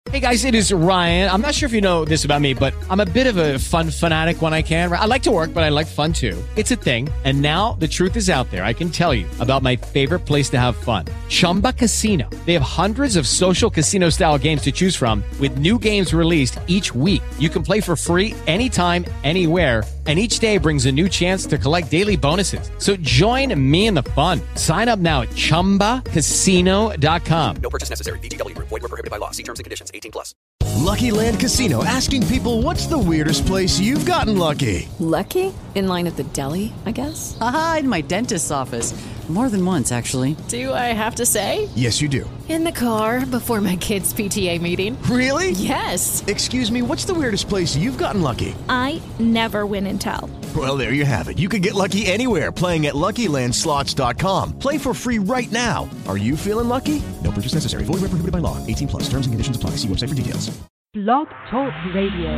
Hey guys, it is Ryan. I'm not sure if you know this about me, but I'm a bit of a fun fanatic when I can. I like to work, but I like fun too. It's a thing. And now the truth is out there. I can tell you about my favorite place to have fun. Chumba Casino. They have hundreds of social casino style games to choose from with new games released each week. You can play for free anytime, anywhere. And each day brings a new chance to collect daily bonuses. So join me in the fun. Sign up now at ChumbaCasino.com. No purchase necessary. VGW. Void where prohibited by law. See terms and conditions. 18+. Lucky Land Casino, asking people, what's the weirdest place you've gotten lucky? Lucky? In line at the deli, I guess? Aha, in my dentist's office. More than once, actually. Do I have to say? Yes, you do. In the car before my kids' PTA meeting. Really? Yes. Excuse me, what's the weirdest place you've gotten lucky? I never win and tell. Well, there you have it. You can get lucky anywhere, playing at LuckyLandSlots.com. Play for free right now. Are you feeling lucky? No purchase necessary. Void where prohibited by law. 18+. Terms and conditions apply. See website for details. Blog Talk Radio.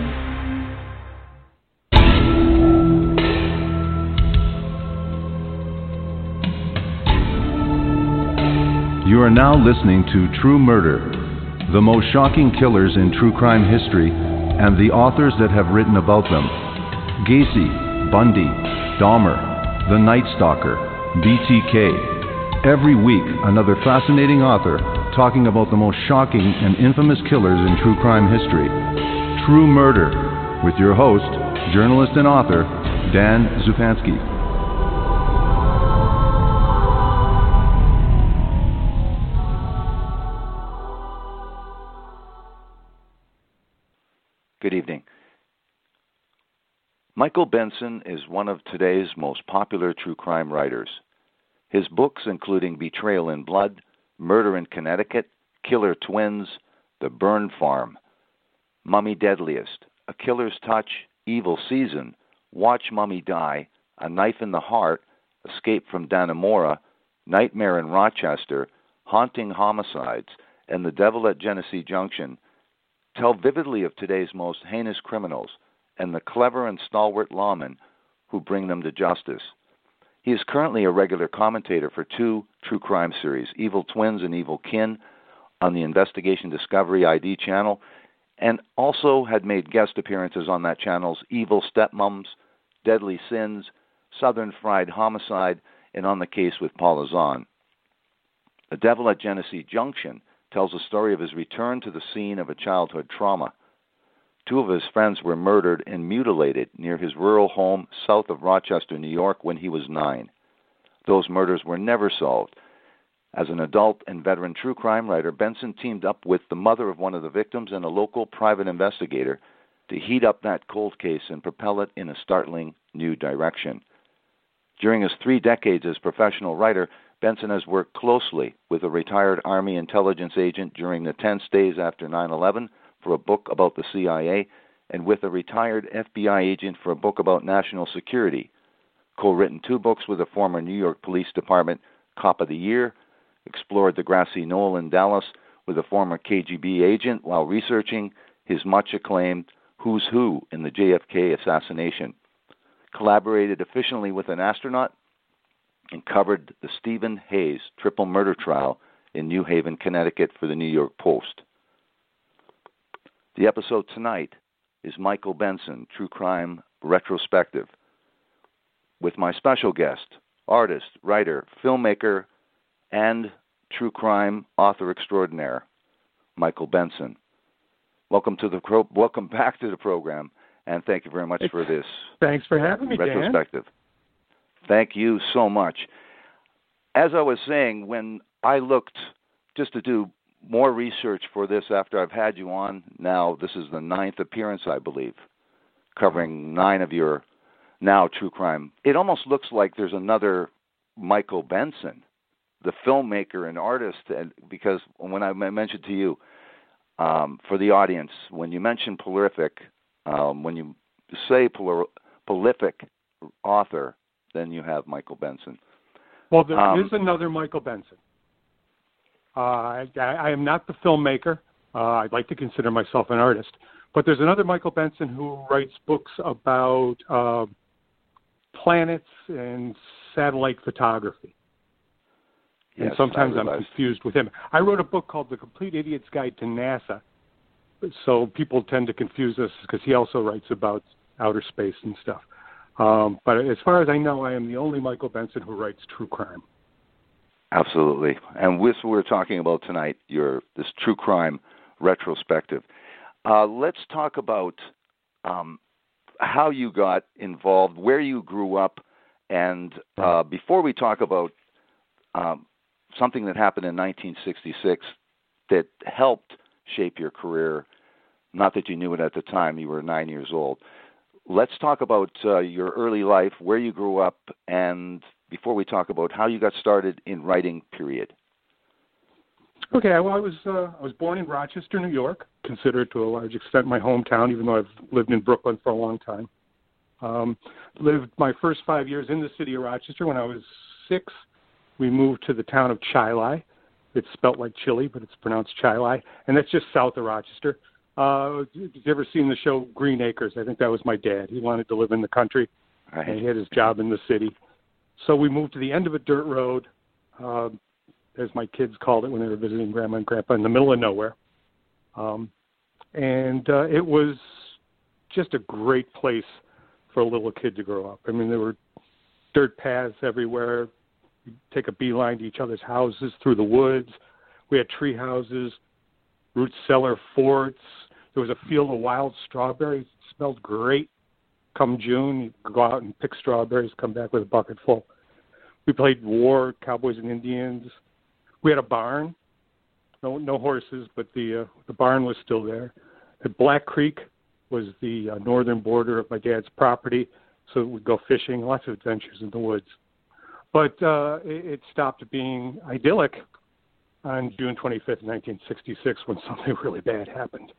You are now listening to True Murder, the most shocking killers in true crime history, and the authors that have written about them. Gacy, Bundy, Dahmer, The Night Stalker, BTK. Every week, another fascinating author talking about the most shocking and infamous killers in true crime history. True Murder, with your host, journalist and author, Dan Zupansky. Good evening. Michael Benson is one of today's most popular true crime writers. His books, including Betrayal in Blood, Murder in Connecticut, Killer Twins, The Burn Farm, Mummy Deadliest, A Killer's Touch, Evil Season, Watch Mummy Die, A Knife in the Heart, Escape from Dannemora, Nightmare in Rochester, Haunting Homicides, and The Devil at Genesee Junction tell vividly of today's most heinous criminals and the clever and stalwart lawmen who bring them to justice. He is currently a regular commentator for two true crime series, Evil Twins and Evil Kin, on the Investigation Discovery ID channel, and also had made guest appearances on that channel's Evil Stepmoms, Deadly Sins, Southern Fried Homicide, and On the Case with Paula Zahn. The Devil at Genesee Junction tells the story of his return to the scene of a childhood trauma. Two of his friends were murdered and mutilated near his rural home south of Rochester, New York, when he was 9. Those murders were never solved. As an adult and veteran true crime writer, Benson teamed up with the mother of one of the victims and a local private investigator to heat up that cold case and propel it in a startling new direction. During his 3 decades as professional writer, Benson has worked closely with a retired Army intelligence agent during the tense days after 9/11 for a book about the CIA, and with a retired FBI agent for a book about national security. Co-written 2 books with a former New York Police Department Cop of the Year, explored the grassy knoll in Dallas with a former KGB agent while researching his much-acclaimed Who's Who in the JFK assassination, collaborated efficiently with an astronaut, and covered the Stephen Hayes triple murder trial in New Haven, Connecticut for the New York Post. The episode tonight is Michael Benson, True Crime Retrospective, with my special guest, artist, writer, filmmaker, and true crime author extraordinaire, Michael Benson. Welcome back to the program, and thank you very much for this. Thanks for having me, retrospective. Dan. Thank you so much. As I was saying, when I looked just to do more research for this after I've had you on, now this is the 9th appearance, I believe, covering 9 of your now true crime. It almost looks like there's another Michael Benson, the filmmaker and artist, because when I mentioned to you, for the audience, when you mention prolific, when you say prolific author, then you have Michael Benson. Well, there is another Michael Benson. I am not the filmmaker. I'd like to consider myself an artist. But there's another Michael Benson who writes books about planets and satellite photography. And yes, sometimes I'm confused with him. I wrote a book called The Complete Idiot's Guide to NASA, So people tend to confuse us because he also writes about outer space and stuff. But as far as I know, I am the only Michael Benson who writes true crime. Absolutely. And this we're talking about tonight, this true crime retrospective. Let's talk about how you got involved, where you grew up, and before we talk about something that happened in 1966 that helped shape your career, not that you knew it at the time, you were 9 years old. Let's talk about your early life, where you grew up, and before we talk about how you got started in writing, period. Okay, well, I was born in Rochester, New York, considered to a large extent my hometown, even though I've lived in Brooklyn for a long time. Lived my first 5 years in the city of Rochester. When I was 6, we moved to the town of Chili. It's spelt like chili, but it's pronounced Chili, and that's just south of Rochester. Have you ever seen the show Green Acres? I think that was my dad. He wanted to live in the country, and he had his job in the city. So we moved to the end of a dirt road, as my kids called it when they were visiting Grandma and Grandpa, in the middle of nowhere. It was just a great place for a little kid to grow up. I mean, there were dirt paths everywhere. You'd take a beeline to each other's houses through the woods. We had tree houses, root cellar forts. There was a field of wild strawberries. It smelled great. Come June, you'd go out and pick strawberries, come back with a bucket full. We played war, cowboys and Indians. We had a barn. No horses, but the barn was still there. At Black Creek was the northern border of my dad's property, so we'd go fishing, lots of adventures in the woods. But it stopped being idyllic on June 25th, 1966, when something really bad happened.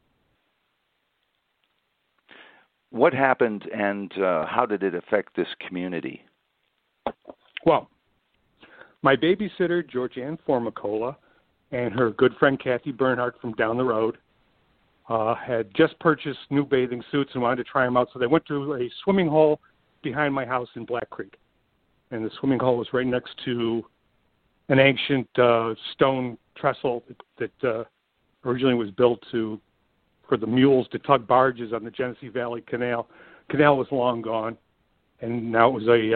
What happened, and how did it affect this community? Well, my babysitter, Georgianne Formicola, and her good friend Kathy Bernhardt from down the road had just purchased new bathing suits and wanted to try them out, so they went to a swimming hole behind my house in Black Creek. And the swimming hole was right next to an ancient stone trestle that originally was built for the mules to tug barges on the Genesee Valley Canal. Canal was long gone, and now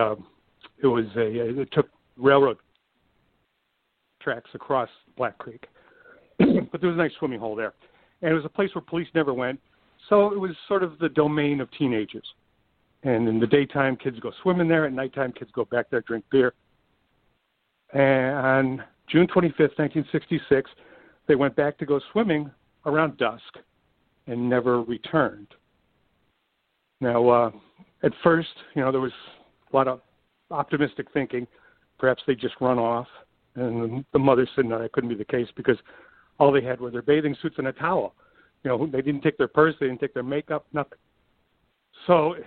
it took railroad tracks across Black Creek. But there was a nice swimming hole there. And it was a place where police never went, so it was sort of the domain of teenagers. And in the daytime, kids go swimming there. At nighttime, kids go back there, drink beer. And on June 25th, 1966, they went back to go swimming around dusk and never returned. Now, at first, there was a lot of optimistic thinking. Perhaps they just run off. And the mother said, no, that couldn't be the case because all they had were their bathing suits and a towel. They didn't take their purse, they didn't take their makeup, nothing. So,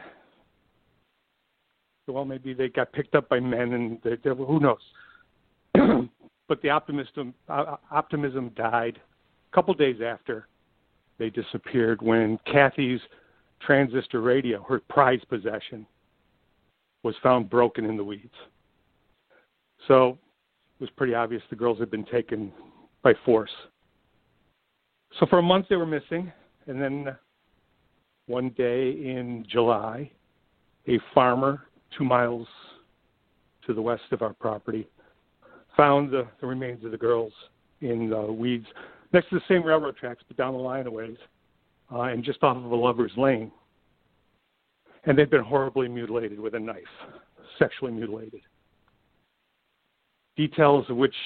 well, maybe they got picked up by men, and who knows? But the optimism died a couple days after they disappeared when Kathy's transistor radio, her prized possession, was found broken in the weeds. So it was pretty obvious the girls had been taken by force. So for a month they were missing, and then one day in July, a farmer 2 miles to the west of our property found the remains of the girls in weeds next to the same railroad tracks, but down the line a ways, and just off of a lover's lane. And they'd been horribly mutilated with a knife, sexually mutilated. Details of which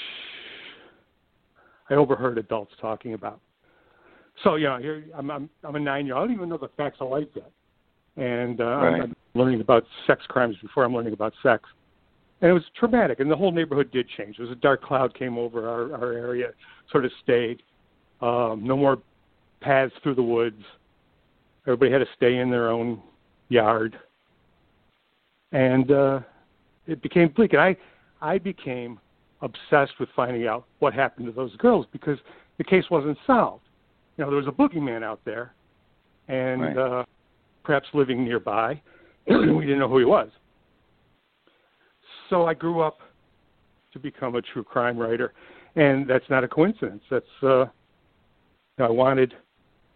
I overheard adults talking about. So, I'm a 9-year-old. I don't even know the facts of life yet. And I'm learning about sex crimes before I'm learning about sex. And it was traumatic, and the whole neighborhood did change. There was a dark cloud came over our area, sort of stayed. No more paths through the woods. Everybody had to stay in their own yard. And it became bleak. And I became obsessed with finding out what happened to those girls because the case wasn't solved. There was a boogeyman out there, and perhaps living nearby. We didn't know who he was. So I grew up to become a true crime writer, and that's not a coincidence. That's I wanted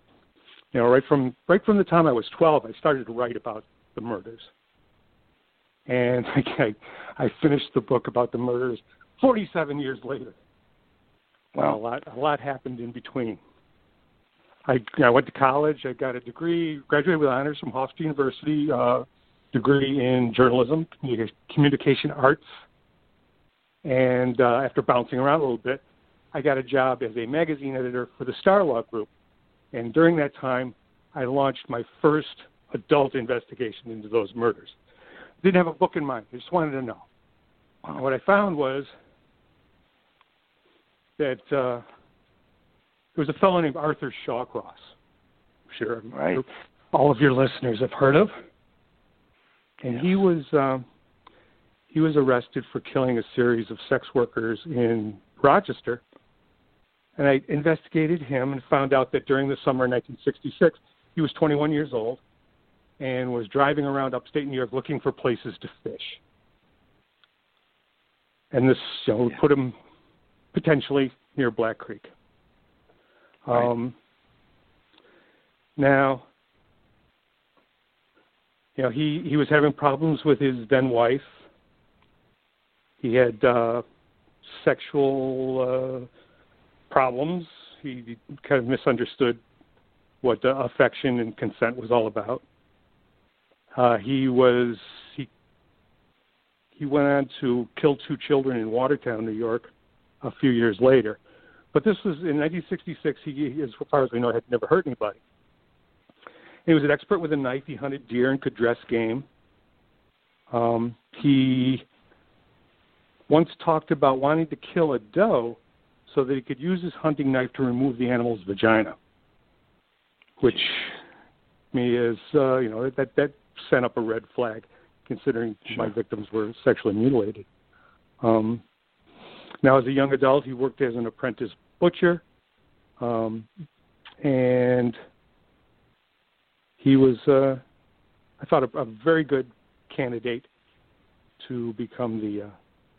right from the time I was 12, I started to write about the murders. And I finished the book about the murders 47 years later. Wow. A lot happened in between. I went to college. I got a degree, graduated with honors from Hofstra University, degree in journalism, communication arts. And after bouncing around a little bit, I got a job as a magazine editor for the Starlaw Group. And during that time, I launched my first adult investigation into those murders. Didn't have a book in mind. I just wanted to know. Wow. And what I found was that there was a fellow named Arthur Shawcross. I'm sure all of your listeners have heard of. And he was arrested for killing a series of sex workers in Rochester. And I investigated him and found out that during the summer of 1966, he was 21 years old and was driving around upstate New York looking for places to fish. And this would put him potentially near Black Creek. Now, he was having problems with his then wife. He had sexual problems. He kind of misunderstood what affection and consent was all about. He went on to kill 2 children in Watertown, New York, a few years later. But this was in 1966. He, as far as we know, had never hurt anybody. He was an expert with a knife. He hunted deer and could dress game. He once talked about wanting to kill a doe so that he could use his hunting knife to remove the animal's vagina, which me is, that sent up a red flag, considering my victims were sexually mutilated. Now, as a young adult, he worked as an apprentice butcher, and he was, I thought, a very good candidate to become the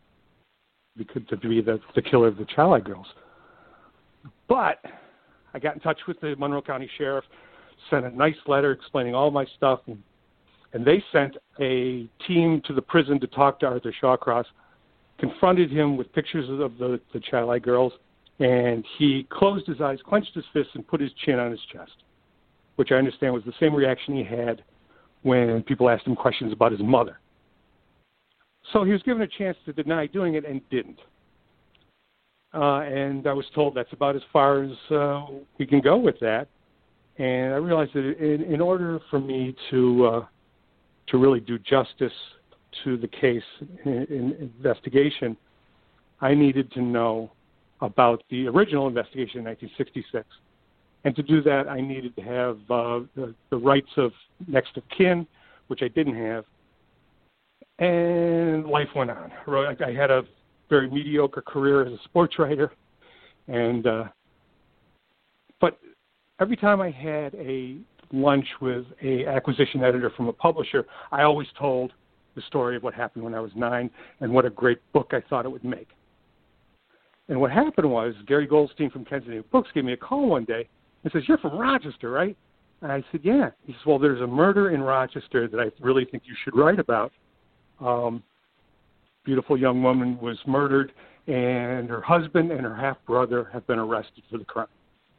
killer of the Child girls. But I got in touch with the Monroe County Sheriff, sent a nice letter explaining all my stuff, and they sent a team to the prison to talk to Arthur Shawcross, confronted him with pictures of the Child girls, and he closed his eyes, clenched his fists, and put his chin on his chest, which I understand was the same reaction he had when people asked him questions about his mother. So he was given a chance to deny doing it and didn't. And I was told that's about as far as we can go with that. And I realized that in order for me to really do justice to the case in investigation, I needed to know about the original investigation in 1966. And to do that, I needed to have the rights of next of kin, which I didn't have. And life went on. I had a very mediocre career as a sports writer, but every time I had a lunch with a acquisition editor from a publisher, I always told the story of what happened when I was 9 and what a great book I thought it would make. And what happened was Gary Goldstein from Kensington Books gave me a call one day and says, "You're from Rochester, right?" And I said, "Yeah." He says, "Well, there's a murder in Rochester that I really think you should write about. Beautiful young woman was murdered, and her husband and her half-brother have been arrested for the crime."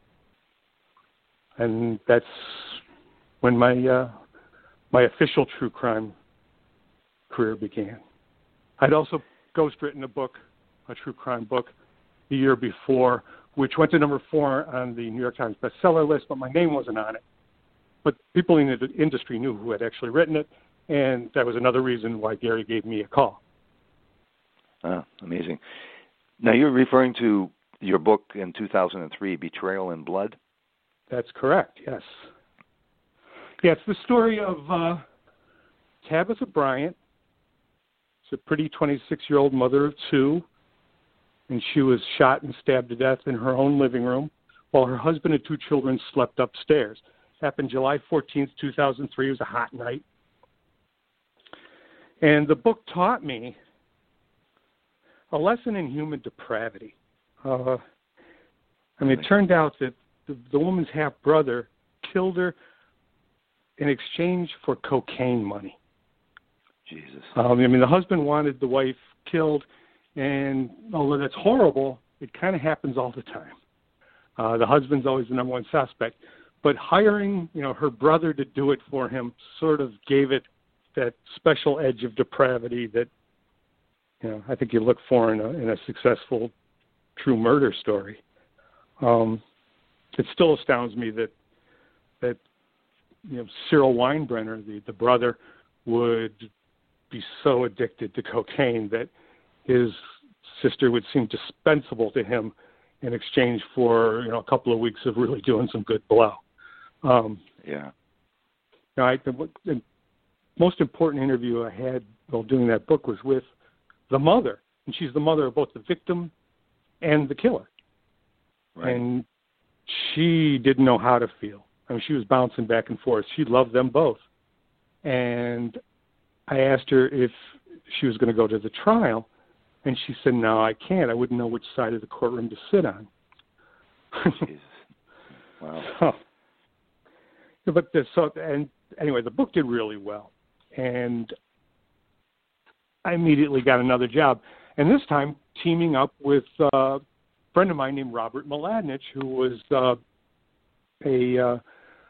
And that's when my official true crime career began. I'd also ghostwritten a book, a true crime book, the year before, which went to number 4 on the New York Times bestseller list, but my name wasn't on it. But people in the industry knew who had actually written it, and that was another reason why Gary gave me a call. Oh, amazing. Now, you're referring to your book in 2003, Betrayal in Blood? That's correct, yes. Yeah, it's the story of Tabitha Bryant. She's a pretty 26-year-old mother of 2, and she was shot and stabbed to death in her own living room while her husband and 2 children slept upstairs. It happened July 14th, 2003. It was a hot night. And the book taught me a lesson in human depravity. It turned out that the woman's half-brother killed her in exchange for cocaine money. Jesus. The husband wanted the wife killed, and although that's horrible, it kind of happens all the time. The husband's always the number one suspect. But hiring, her brother to do it for him sort of gave it that special edge of depravity that, I think you look for in a successful true murder story. It still astounds me that Cyril Weinbrenner, the brother, would be so addicted to cocaine that his sister would seem dispensable to him in exchange for a couple of weeks of really doing some good blow. Yeah. The most important interview I had while doing that book was with the mother, and she's the mother of both the victim and the killer. Right. And she didn't know how to feel. She was bouncing back and forth. She loved them both. And I asked her if she was going to go to the trial, and she said, "No, I can't. I wouldn't know which side of the courtroom to sit on." Jesus. Wow. Anyway, the book did really well, and I immediately got another job, and this time teaming up with a friend of mine named Robert Mladinich, who was a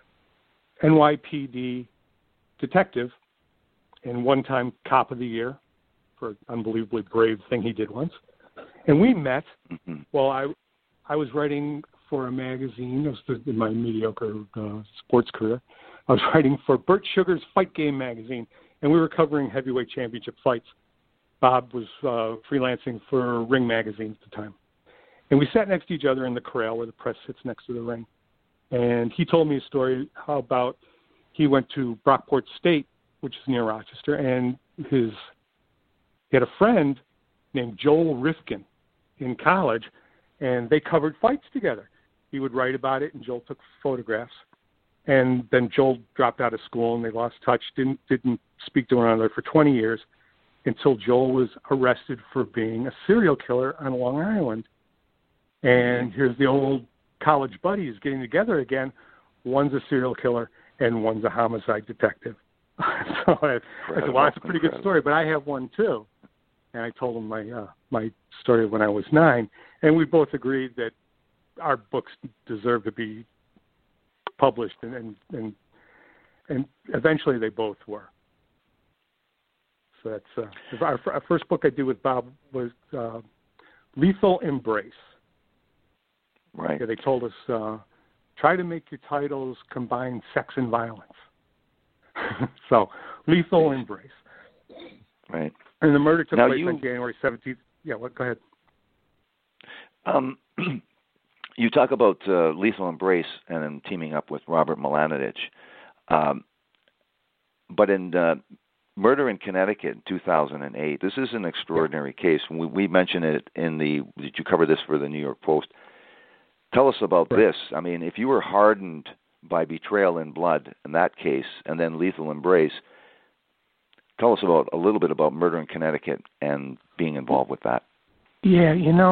NYPD detective and one-time cop of the year for an unbelievably brave thing he did once. And we met while I was writing for a magazine. It was in my mediocre sports career. I was writing for Burt Sugar's Fight Game magazine, and we were covering heavyweight championship fights. Bob was freelancing for Ring magazine at the time. And we sat next to each other in the corral where the press sits next to the ring. And he told me a story about he went to Brockport State, which is near Rochester, and he had a friend named Joel Rifkin in college, and they covered fights together. He would write about it, and Joel took photographs. And then Joel dropped out of school, and they lost touch, didn't speak to one another for 20 years until Joel was arrested for being a serial killer on Long Island. And here's the old college buddies getting together again. One's a serial killer, and one's a homicide detective. So I said, well, that's a pretty good story, but I have one too. And I told him my story when I was 9, and we both agreed that our books deserve to be published, and eventually they both were. So that's our first book I did with Bob was Lethal Embrace. Right. Yeah, they told us try to make your titles combine sex and violence. So Lethal Embrace. Right. And the murder took place on January 17th. Yeah, go ahead. You talk about Lethal Embrace and then teaming up with Robert Mladinich. But in Murder in Connecticut in 2008, this is an extraordinary case. We mentioned it did you cover this for the New York Post? Tell us about this. I mean, if you were hardened by Betrayal in Blood in that case and then Lethal Embrace, tell us a little bit about Murder in Connecticut and being involved with that. Yeah,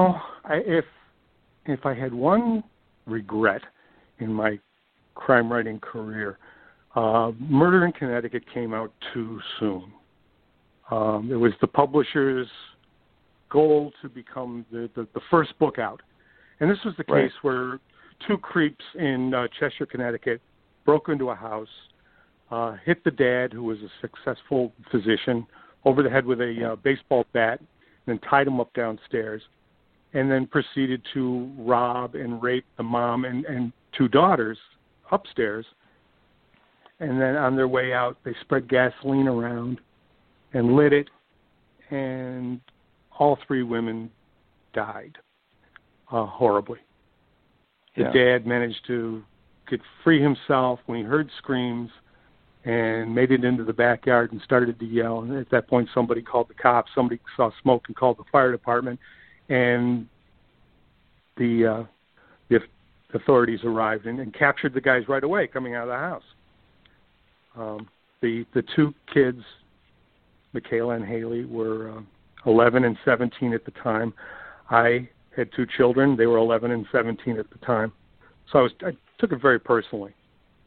if I had one regret in my crime writing career, Murder in Connecticut came out too soon. It was the publisher's goal to become the first book out. And this was the case where two creeps in Cheshire, Connecticut, broke into a house, hit the dad, who was a successful physician, over the head with a baseball bat, and then tied him up downstairs, and then proceeded to rob and rape the mom and two daughters upstairs. And then on their way out, they spread gasoline around and lit it, and all three women died horribly. The dad managed to free himself when he heard screams and made it into the backyard and started to yell. And at that point, somebody called the cops. Somebody saw smoke and called the fire department. And the authorities arrived and captured the guys right away coming out of the house. The two kids, Michaela and Haley, were 11 and 17 at the time. I had two children. They were 11 and 17 at the time. So I took it very personally.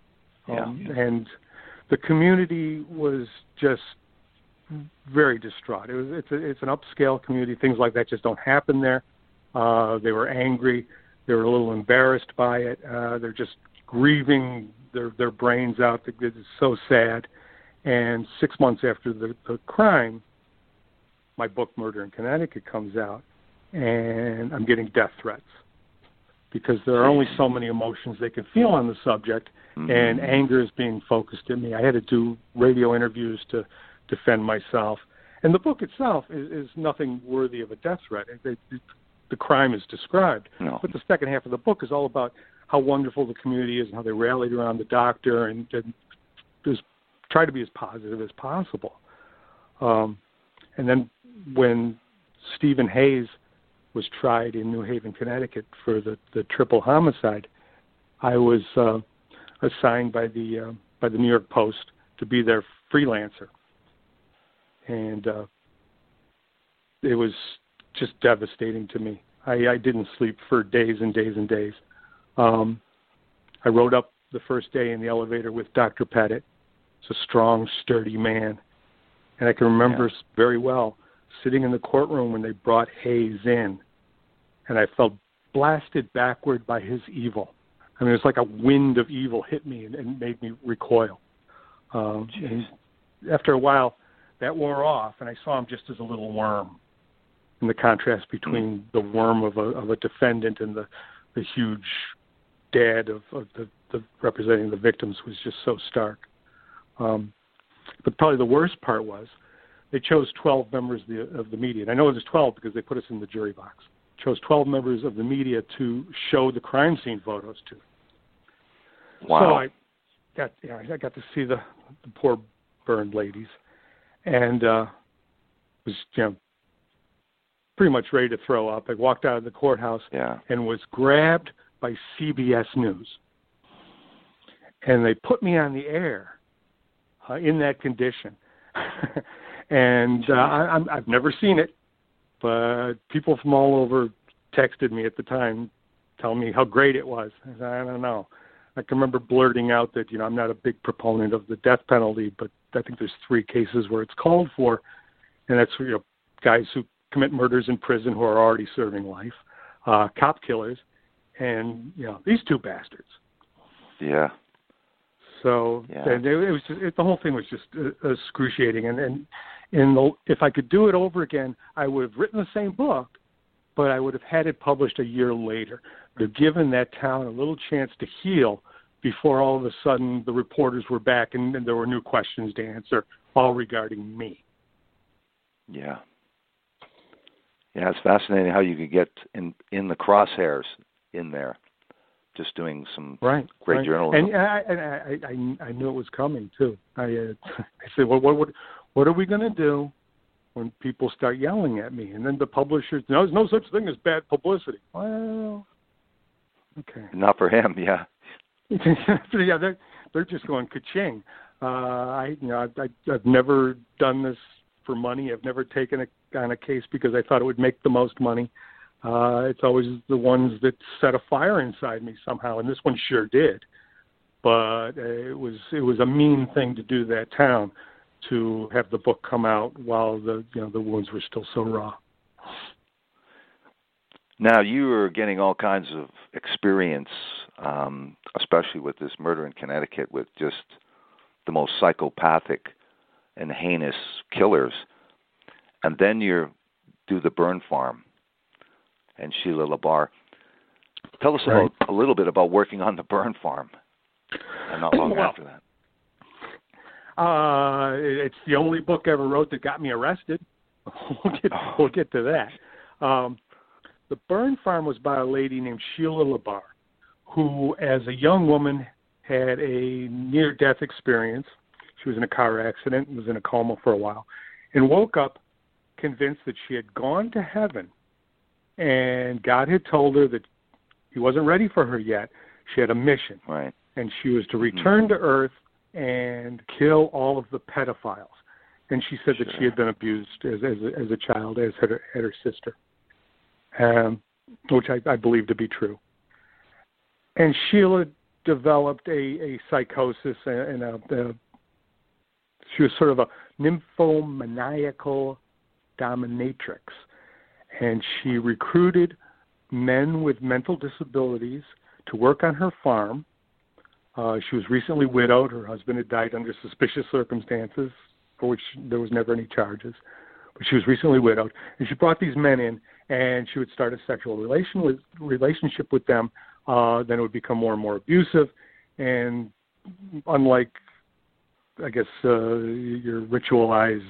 And the community was just very distraught. It's an upscale community. Things like that just don't happen there. They were angry. They were a little embarrassed by it. They're just grieving their brains out. It's so sad. And 6 months after the crime, my book, Murder in Connecticut, comes out, and I'm getting death threats because there are only so many emotions they can feel on the subject, and anger is being focused at me. I had to do radio interviews to defend myself. And the book itself is nothing worthy of a death threat. The crime is described. No. But the second half of the book is all about how wonderful the community is and how they rallied around the doctor and just try to be as positive as possible. And then when Stephen Hayes was tried in New Haven, Connecticut for the triple homicide, I was assigned by the New York Post to be their freelancer. And it was just devastating to me. I didn't sleep for days and days and days. I rode up the first day in the elevator with Dr. Pettit. He's a strong, sturdy man. And I can remember very well sitting in the courtroom when they brought Hayes in, and I felt blasted backward by his evil. I mean, it was like a wind of evil hit me and made me recoil. And after a while, that wore off, and I saw him just as a little worm. And the contrast between the worm of a defendant and the huge dad of the representing the victims was just so stark. But probably the worst part was they chose 12 members of the media. And I know it was 12 because they put us in the jury box. Chose 12 members of the media to show the crime scene photos to. Wow. So I got to see the poor burned ladies, and was pretty much ready to throw up. I walked out of the courthouse and was grabbed by CBS News, and they put me on the air in that condition. And I've never seen it, but people from all over texted me at the time telling me how great it was. I said, I don't know. I can remember blurting out that, I'm not a big proponent of the death penalty, but I think there's 3 cases where it's called for, and that's guys who commit murders in prison who are already serving life, cop killers, and these 2 bastards. Yeah. So and it was the whole thing was just excruciating. And if I could do it over again, I would have written the same book, but I would have had it published a year later. I would have given that town a little chance to heal before all of a sudden the reporters were back and there were new questions to answer, all regarding me. Yeah. Yeah, it's fascinating how you could get in the crosshairs in there, just doing some great journalism. And I knew it was coming too. I said, well, what are we going to do when people start yelling at me? And then the publishers, there's no such thing as bad publicity. Well, okay. Not for him, yeah. They're just going ka-ching. I've never done this for money. I've never taken on a case because I thought it would make the most money. It's always the ones that set a fire inside me somehow, and this one sure did. But it was a mean thing to do that town, to have the book come out while the wounds were still so raw. Now you were getting all kinds of experience, especially with this Murder in Connecticut, with just the most psychopathic and heinous killers, and then you do the Burn Farm and Sheila LaBarre. Tell us a little bit about working on the Burn Farm, and not long after that. It's the only book I ever wrote that got me arrested. We'll get to that. The Burn Farm was by a lady named Sheila LaBarre, who, as a young woman, had a near-death experience. She was in a car accident and was in a coma for a while, and woke up convinced that she had gone to heaven, and God had told her that he wasn't ready for her yet. She had a mission, and she was to return to Earth and kill all of the pedophiles. And she said that she had been abused as a child, as had her sister, which I believe to be true. And Sheila developed a psychosis, and she was sort of a nymphomaniacal dominatrix, and she recruited men with mental disabilities to work on her farm. She was recently widowed. Her husband had died under suspicious circumstances, for which there was never any charges. But she was recently widowed, and she brought these men in, and she would start a sexual relationship with them. Then it would become more and more abusive, and unlike, I guess, your ritualized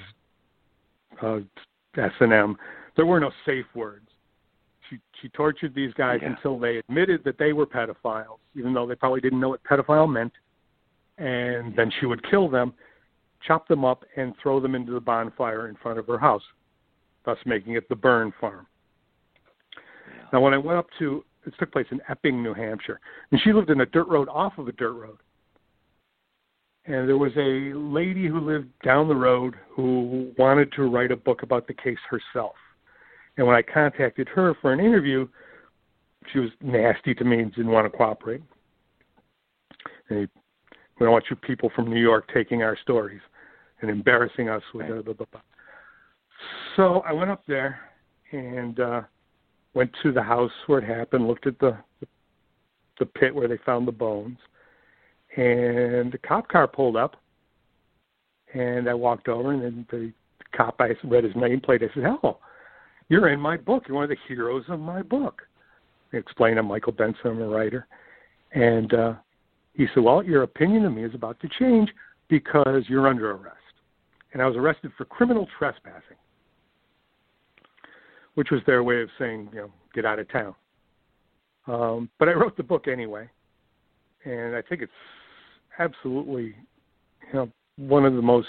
S&M, there were no safe words. She tortured these guys until they admitted that they were pedophiles, even though they probably didn't know what pedophile meant. And then she would kill them, chop them up, and throw them into the bonfire in front of her house, thus making it the burn farm. Yeah. Now, when I went up to, it took place in Epping, New Hampshire, and she lived in a dirt road off of a dirt road. And there was a lady who lived down the road who wanted to write a book about the case herself. And when I contacted her for an interview, she was nasty to me and didn't want to cooperate. And we don't want you people from New York taking our stories and embarrassing us with blah, blah, blah. So I went up there and went to the house where it happened, looked at the pit where they found the bones. And the cop car pulled up, and I walked over, and then the cop, I read his nameplate. I said, "Hello, you're in my book. You're one of the heroes of my book." I explained I'm Michael Benson, I'm a writer. And he said, "Well, your opinion of me is about to change because you're under arrest." And I was arrested for criminal trespassing, which was their way of saying, get out of town. But I wrote the book anyway, and I think it's absolutely, one of the most,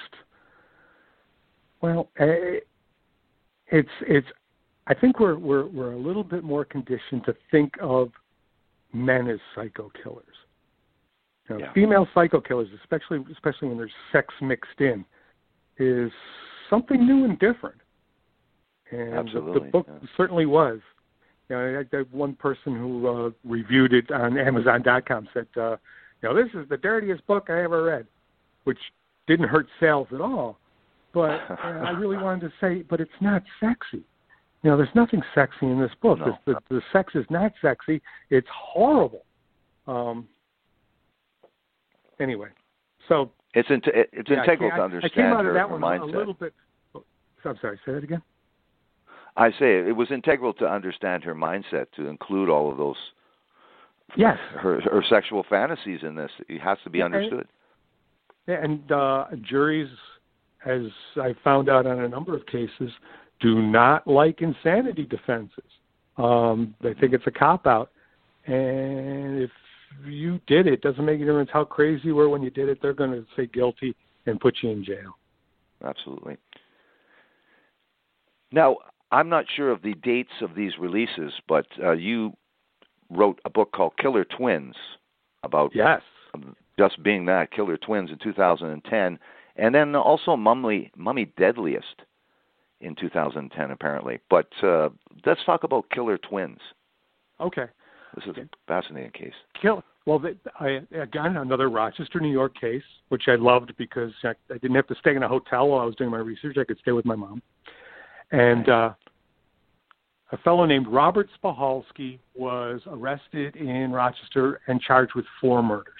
it's. I think we're a little bit more conditioned to think of men as psycho killers. Female psycho killers, especially when there's sex mixed in, is something new and different. And absolutely, the book certainly was. I had one person who reviewed it on Amazon.com said, this is the dirtiest book I ever read, which didn't hurt sales at all. But I really wanted to say, but it's not sexy. There's nothing sexy in this book. No. The sex is not sexy. It's horrible. Anyway, so it's integral to understand I came out of that her one mindset. a little bit. I'm sorry. Say that again. I say it was integral to understand her mindset, to include all of those. Yes. Her sexual fantasies in this. It has to be understood. And juries, as I found out on a number of cases, do not like insanity defenses. They think it's a cop-out. And if you did it, doesn't make a difference how crazy you were when you did it. They're going to say guilty and put you in jail. Absolutely. Now, I'm not sure of the dates of these releases, but you wrote a book called Killer Twins about just being that, Killer Twins, in 2010, and then also Mummy Deadliest in 2010, apparently. But let's talk about Killer Twins. Okay. This is a fascinating case. Again, another Rochester, New York case, which I loved because I didn't have to stay in a hotel while I was doing my research. I could stay with my mom. And a fellow named Robert Spahalski was arrested in Rochester and charged with 4 murders.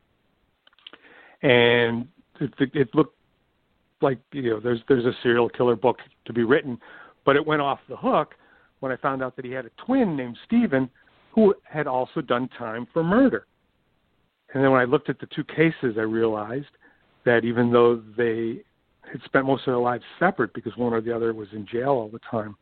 And it looked like, there's a serial killer book to be written, but it went off the hook when I found out that he had a twin named Stephen who had also done time for murder. And then when I looked at the 2 cases, I realized that even though they had spent most of their lives separate because one or the other was in jail all the time,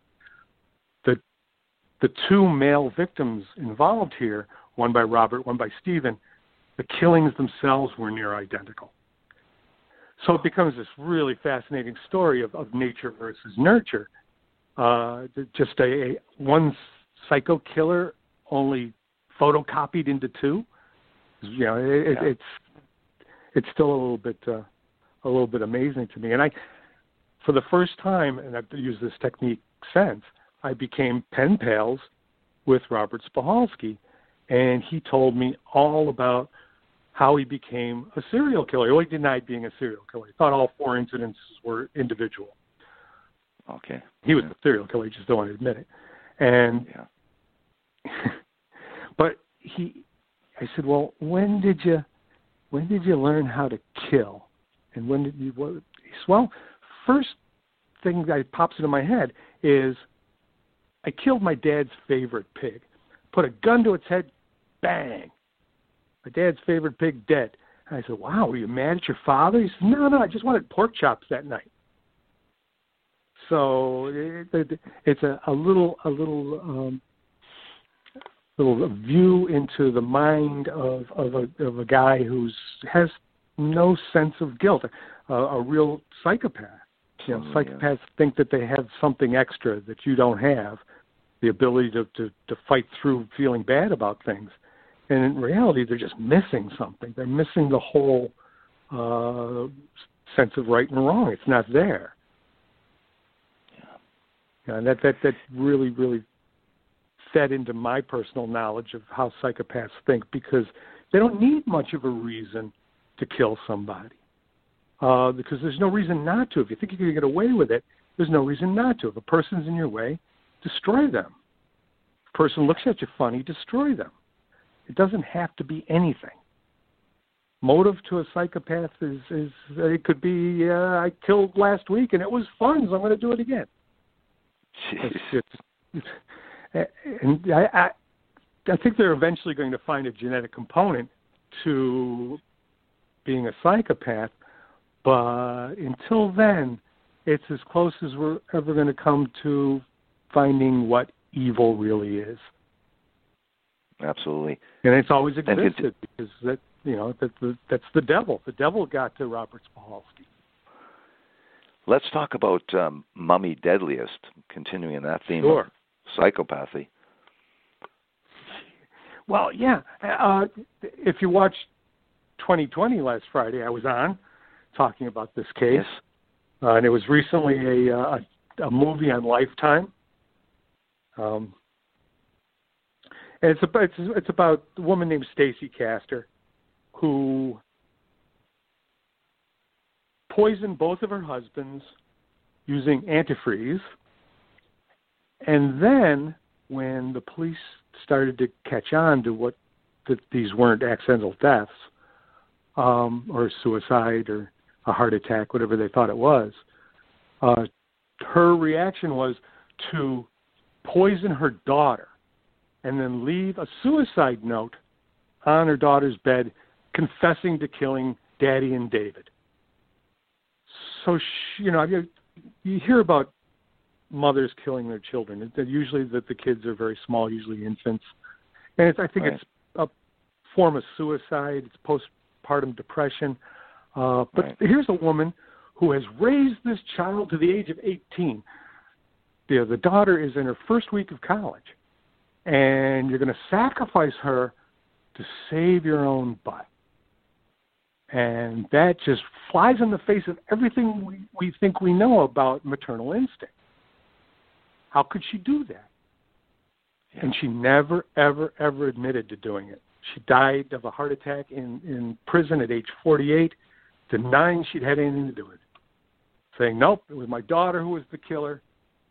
the 2 male victims involved here, one by Robert, one by Stephen, the killings themselves were near identical. So it becomes this really fascinating story of nature versus nurture. Just one psycho killer only photocopied into 2. It's still a little bit amazing to me. And I, for the first time, and I've used this technique since, I became pen pals with Robert Spahalski, and he told me all about how he became a serial killer. Well, he denied being a serial killer. He thought all 4 incidences were individual. Okay. He was a serial killer. He just don't want to admit it. And but I said, well, when did you learn how to kill? And when did you? He said, well, first thing that pops into my head is I killed my dad's favorite pig. Put a gun to its head, bang. My dad's favorite pig dead. And I said, wow, were you mad at your father? He said, no, I just wanted pork chops that night. So it's a little view into the mind of a guy who has no sense of guilt, a real psychopath. You know, psychopaths think that they have something extra that you don't have, the ability to fight through feeling bad about things. And in reality, they're just missing something. They're missing the whole sense of right and wrong. It's not there. Yeah. And that really, really fed into my personal knowledge of how psychopaths think, because they don't need much of a reason to kill somebody. Because there's no reason not to. If you think you're going to get away with it, there's no reason not to. If a person's in your way, destroy them. If a person looks at you funny, destroy them. It doesn't have to be anything. Motive to a psychopath is it could be, I killed last week and it was fun, so I'm going to do it again. And I think they're eventually going to find a genetic component to being a psychopath, but until then, it's as close as we're ever going to come to finding what evil really is. Absolutely. And it's always existed because that's the devil. The devil got to Robert Spahalski. Let's talk about Mummy Deadliest, continuing in that theme of psychopathy. Well, yeah. If you watched 2020 last Friday, I was on talking about this case. Yes. And it was recently a movie on Lifetime. And it's about a woman named Stacy Castor who poisoned both of her husbands using antifreeze. And then when the police started to catch on to that these weren't accidental deaths or suicide or a heart attack, whatever they thought it was, her reaction was to poison her daughter and then leave a suicide note on her daughter's bed confessing to killing Daddy and David. So, you hear about mothers killing their children. Usually the kids are very small, usually infants. And I think it's a form of suicide. It's postpartum depression. But here's a woman who has raised this child to the age of 18. The daughter is in her first week of college. And you're going to sacrifice her to save your own butt. And that just flies in the face of everything we think we know about maternal instinct. How could she do that? Yeah. And she never, ever, ever admitted to doing it. She died of a heart attack in prison at age 48, denying she'd had anything to do with it. Saying, nope, it was my daughter who was the killer.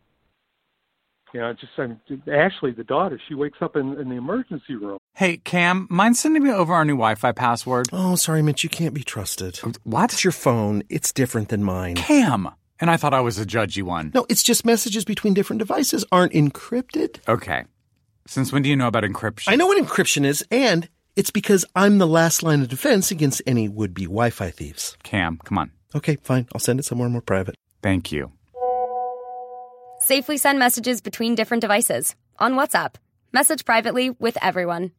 Ashley, the daughter, she wakes up in the emergency room. Hey, Cam, mind sending me over our new Wi-Fi password? Oh, sorry, Mitch, you can't be trusted. What? It's your phone. It's different than mine. Cam! And I thought I was a judgy one. No, it's just messages between different devices aren't encrypted. Okay. Since when do you know about encryption? I know what encryption is, and it's because I'm the last line of defense against any would-be Wi-Fi thieves. Cam, come on. Okay, fine. I'll send it somewhere more private. Thank you. Safely send messages between different devices on WhatsApp. Message privately with everyone.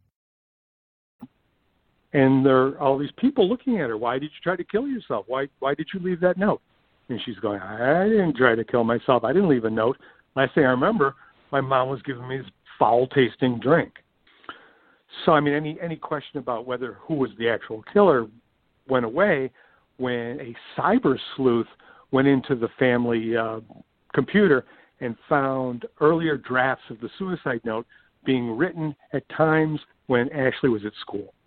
And there are all these people looking at her. Why did you try to kill yourself? Why did you leave that note? And she's going, I didn't try to kill myself. I didn't leave a note. Last thing I remember, my mom was giving me this foul-tasting drink. So, any question about who was the actual killer went away when a cyber sleuth went into the family computer and found earlier drafts of the suicide note being written at times when Ashley was at school.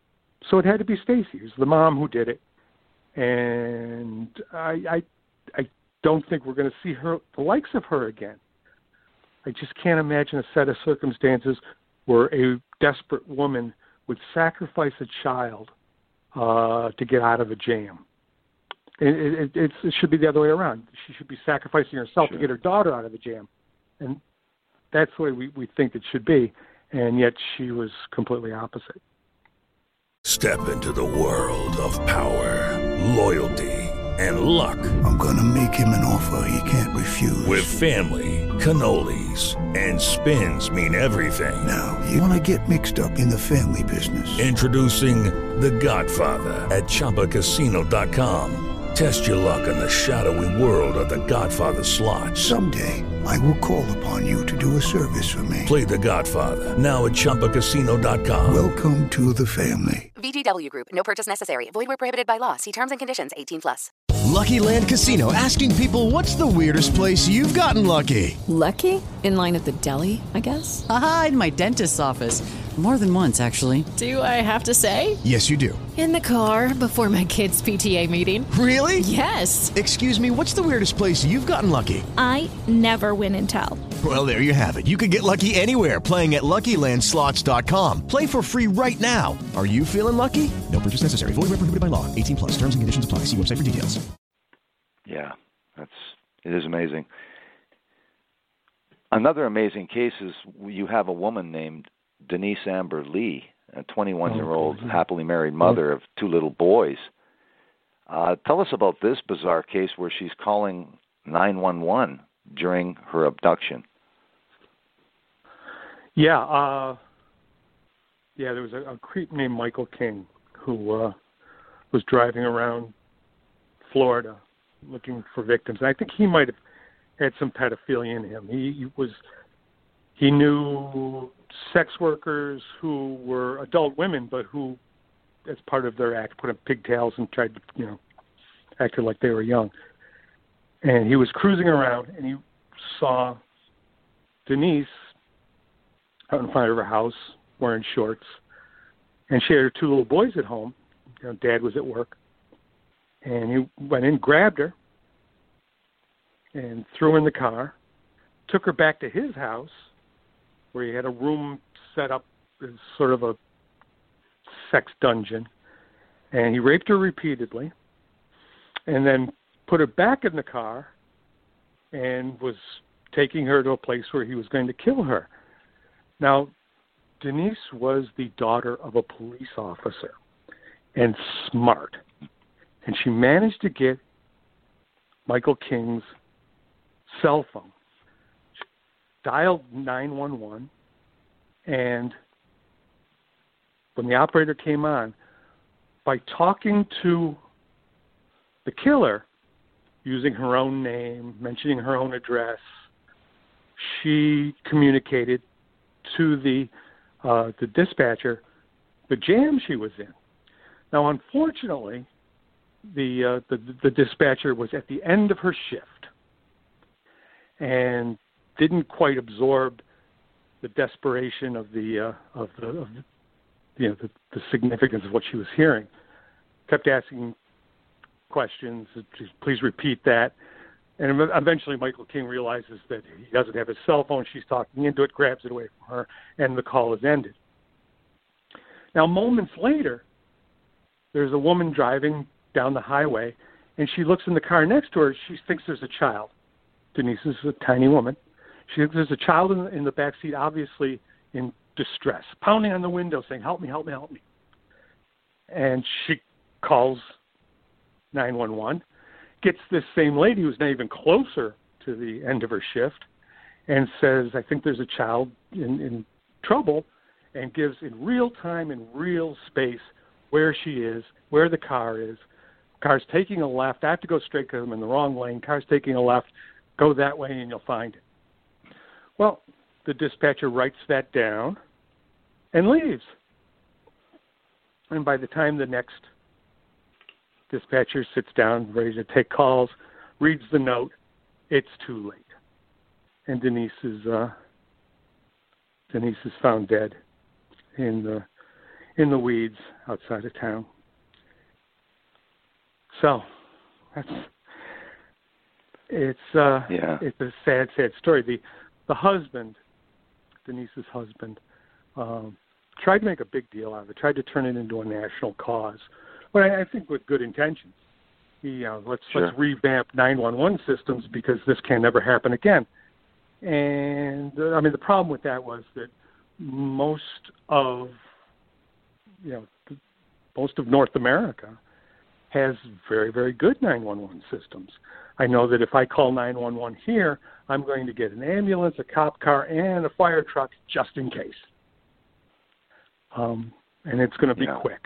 So it had to be Stacy. It was the mom who did it. And I don't think we're going to see the likes of her again. I just can't imagine a set of circumstances where a desperate woman would sacrifice a child to get out of a jam. It should be the other way around. She should be sacrificing herself to get her daughter out of the jam. And that's the way we think it should be. And yet she was completely opposite. Step into the world of power, loyalty, and luck. I'm going to make him an offer he can't refuse. With family, cannolis, and spins mean everything. Now, you want to get mixed up in the family business. Introducing The Godfather at ChumbaCasino.com. Test your luck in the shadowy world of The Godfather slot. Someday, I will call upon you to do a service for me. Play The Godfather, now at ChumbaCasino.com. Welcome to the family. VGW Group. No purchase necessary. Void where prohibited by law. See terms and conditions. 18+. Lucky Land Casino, asking people, what's the weirdest place you've gotten lucky? Lucky? In line at the deli, I guess? Aha, in my dentist's office. More than once, actually. Do I have to say? Yes, you do. In the car before my kids' PTA meeting. Really? Yes. Excuse me, what's the weirdest place you've gotten lucky? I never win and tell. Well, there you have it. You can get lucky anywhere, playing at LuckyLandSlots.com. Play for free right now. Are you feeling lucky? No purchase necessary. Void where prohibited by law. 18+. Terms and conditions apply. See website for details. Yeah, it is amazing. Another amazing case is you have a woman named Denise Amber Lee, a 21-year-old happily married mother of 2 little boys. Tell us about this bizarre case where she's calling 911 during her abduction. Yeah, there was a creep named Michael King who was driving around Florida looking for victims. And I think he might have had some pedophilia in him. He knew sex workers who were adult women, but who, as part of their act, put on pigtails and tried to, acted like they were young. And he was cruising around, and he saw Denise out in front of her house wearing shorts, and she had her 2 little boys at home. Dad was at work. And he went in, grabbed her, and threw her in the car, took her back to his house, where he had a room set up as sort of a sex dungeon. And he raped her repeatedly, and then put her back in the car and was taking her to a place where he was going to kill her. Now, Denise was the daughter of a police officer and smart. And she managed to get Michael King's cell phone. She dialed 911, and when the operator came on, by talking to the killer, using her own name, mentioning her own address, she communicated to the dispatcher the jam she was in. Now, unfortunately, the dispatcher was at the end of her shift and didn't quite absorb the desperation of the significance of what she was hearing. Kept asking questions. Please repeat that. And eventually Michael King realizes that he doesn't have his cell phone. She's talking into it, grabs it away from her, and the call is ended. Now, moments later, there's a woman driving down the highway, and she looks in the car next to her. She thinks there's a child. Denise is a tiny woman. She thinks there's a child in the back seat, obviously in distress, pounding on the window, saying, "Help me, help me, help me." And she calls 911, gets this same lady who's now even closer to the end of her shift, and says, "I think there's a child in trouble," and gives in real time, in real space, where she is, where the car is. Car's taking a left. I have to go straight because I'm in the wrong lane. Car's taking a left. Go that way and you'll find it. Well, the dispatcher writes that down and leaves. And by the time the next dispatcher sits down, ready to take calls, reads the note, it's too late. And Denise is found dead in in the weeds outside of town. So it's a sad story. The husband, Denise's husband, tried to make a big deal out of it, tried to turn it into a national cause, but I think with good intentions. Let's revamp 911 systems because this can never happen again. And the problem with that was that most of North America has very, very good 911 systems. I know that if I call 911 here, I'm going to get an ambulance, a cop car, and a fire truck just in case. And it's going to be quick.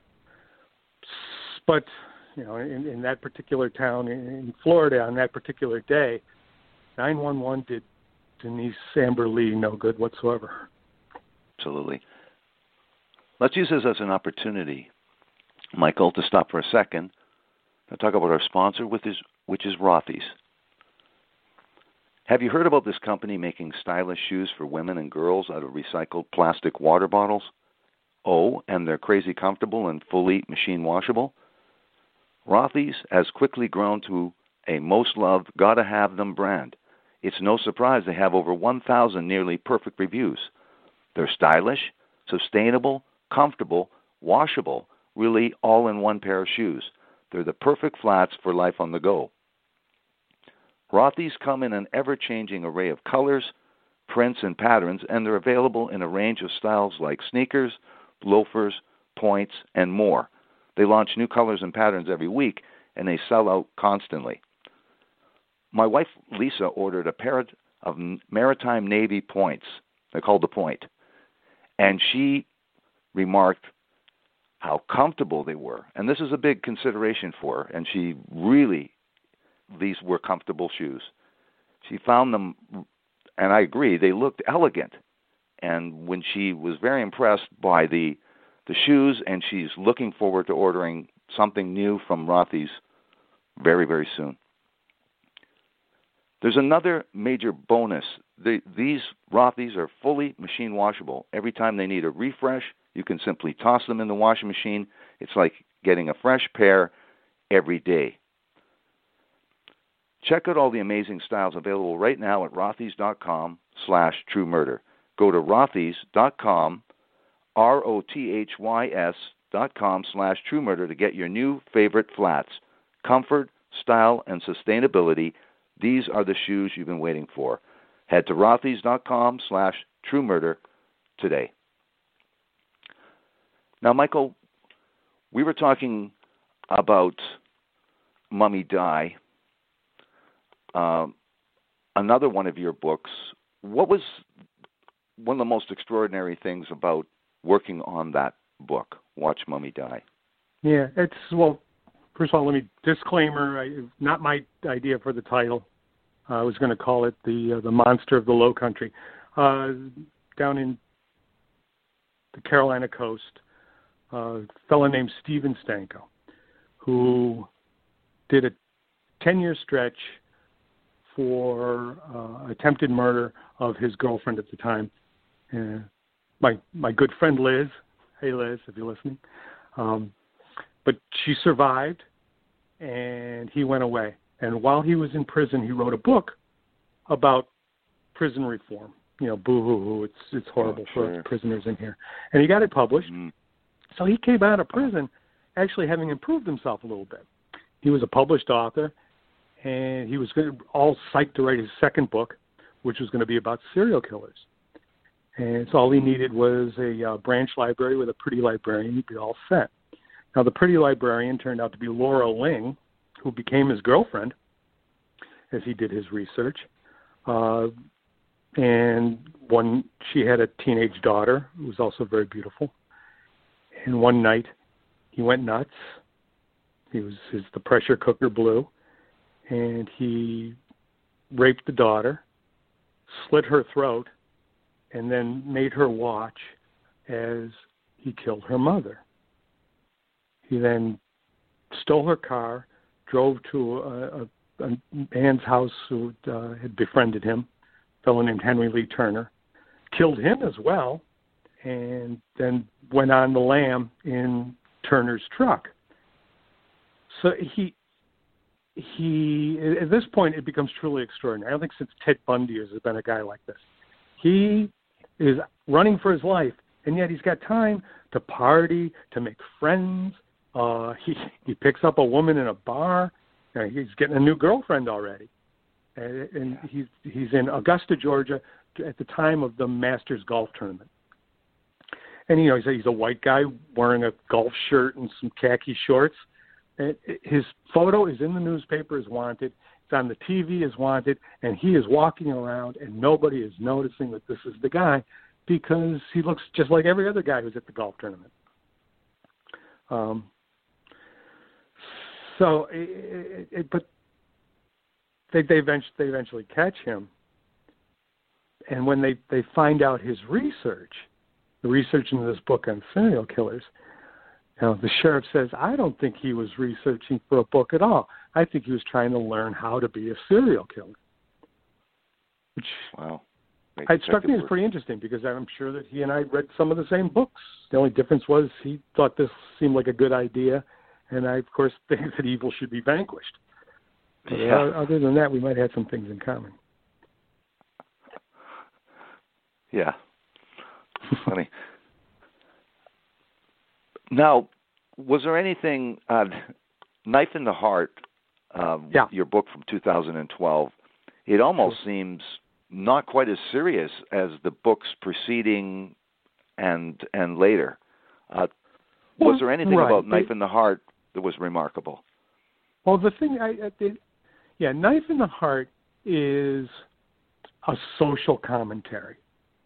But, in that particular town in Florida on that particular day, 911 did Denise Amber Lee no good whatsoever. Absolutely. Let's use this as an opportunity, Michael, to stop for a second and talk about our sponsor, which is Rothy's. Have you heard about this company making stylish shoes for women and girls out of recycled plastic water bottles? Oh, and they're crazy comfortable and fully machine washable? Rothy's has quickly grown to a most loved, gotta have them brand. It's no surprise they have over 1,000 nearly perfect reviews. They're stylish, sustainable, comfortable, washable, really all in one pair of shoes. They're the perfect flats for life on the go. Rothy's come in an ever-changing array of colors, prints, and patterns, and they're available in a range of styles like sneakers, loafers, points, and more. They launch new colors and patterns every week, and they sell out constantly. My wife, Lisa, ordered a pair of maritime Navy points. They're called the Point. And she remarked how comfortable they were. And this is a big consideration for her. And she really, these were comfortable shoes. She found them, and I agree, they looked elegant. And when she was very impressed by the shoes, and she's looking forward to ordering something new from Rothy's very, very soon. There's another major bonus. These Rothy's are fully machine washable. Every time they need a refresh, you can simply toss them in the washing machine. It's like getting a fresh pair every day. Check out all the amazing styles available right now at rothys.com/truemurder. Go to rothys.com, rothys.com/truemurder to get your new favorite flats. Comfort, style, and sustainability. These are the shoes you've been waiting for. Head to rothys.com/truemurder today. Now, Michael, we were talking about Mummy Die, another one of your books. What was one of the most extraordinary things about working on that book, Watch Mummy Die? Yeah, first of all, let me disclaimer, not my idea for the title. I was going to call it the Monster of the Low Country. Down in the Carolina coast, a fellow named Steven Stanko, who did a 10-year stretch for attempted murder of his girlfriend at the time. My good friend Liz. Hey, Liz, if you're listening. But she survived, and he went away. And while he was in prison, he wrote a book about prison reform. Boo-hoo-hoo, it's horrible for prisoners in here. And he got it published. Mm-hmm. So he came out of prison actually having improved himself a little bit. He was a published author, and he was all psyched to write his second book, which was going to be about serial killers. And so all he needed was a branch library with a pretty librarian. He'd be all set. Now, the pretty librarian turned out to be Laura Ling, who became his girlfriend as he did his research. And she had a teenage daughter who was also very beautiful. And one night, he went nuts. The pressure cooker blew, and he raped the daughter, slit her throat, and then made her watch as he killed her mother. He then stole her car, drove to a man's house who had befriended him, a fellow named Henry Lee Turner, killed him as well, and then went on the lam in Turner's truck. So he at this point, it becomes truly extraordinary. I don't think since Ted Bundy has been a guy like this. He is running for his life, and yet he's got time to party, to make friends. He picks up a woman in a bar. He's getting a new girlfriend already. And he's in Augusta, Georgia, at the time of the Masters golf tournament. And, he's a white guy wearing a golf shirt and some khaki shorts. And his photo is in the newspaper as wanted. It's on the TV as wanted. And he is walking around, and nobody is noticing that this is the guy because he looks just like every other guy who's at the golf tournament. But they eventually catch him. And when they find out his research, the research into this book on serial killers, the sheriff says, I don't think he was researching for a book at all. I think he was trying to learn how to be a serial killer. Which it struck me as pretty interesting because I'm sure that he and I read some of the same books. The only difference was he thought this seemed like a good idea, and I, of course, think that evil should be vanquished. But other than that, we might have some things in common. Yeah. Funny. Now, was there anything, Knife in the Heart, your book from 2012, it almost seems not quite as serious as the books preceding and later. Was there anything about Knife in the Heart that was remarkable? Well, the thing, Knife in the Heart is a social commentary.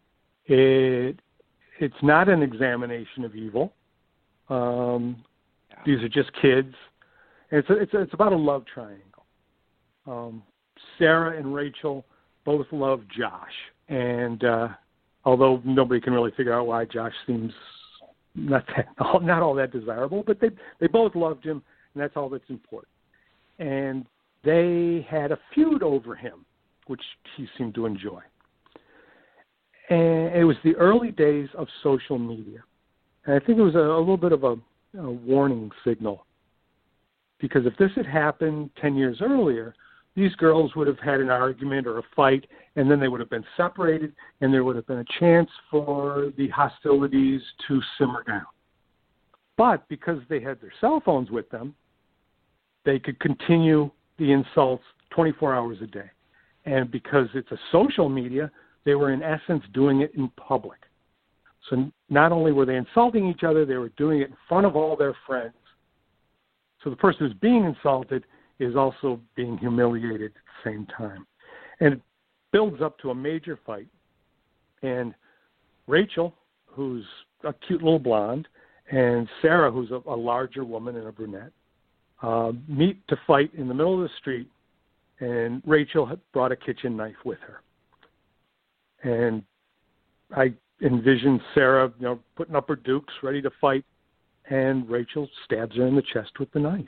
It's not an examination of evil. These are just kids. It's about a love triangle. Sarah and Rachel both love Josh, and although nobody can really figure out why Josh seems not all that desirable, but they both loved him, and that's all that's important. And they had a feud over him, which he seemed to enjoy. And it was the early days of social media. And I think it was a little bit of a warning signal. Because if this had happened 10 years earlier, these girls would have had an argument or a fight, and then they would have been separated, and there would have been a chance for the hostilities to simmer down. But because they had their cell phones with them, they could continue the insults 24 hours a day. And because it's a social media, they were in essence doing it in public. So not only were they insulting each other, they were doing it in front of all their friends. So the person who's being insulted is also being humiliated at the same time. And it builds up to a major fight. And Rachel, who's a cute little blonde, and Sarah, who's a larger woman and a brunette, meet to fight in the middle of the street, and Rachel had brought a kitchen knife with her. And I envisioned Sarah, putting up her dukes, ready to fight, and Rachel stabs her in the chest with the knife.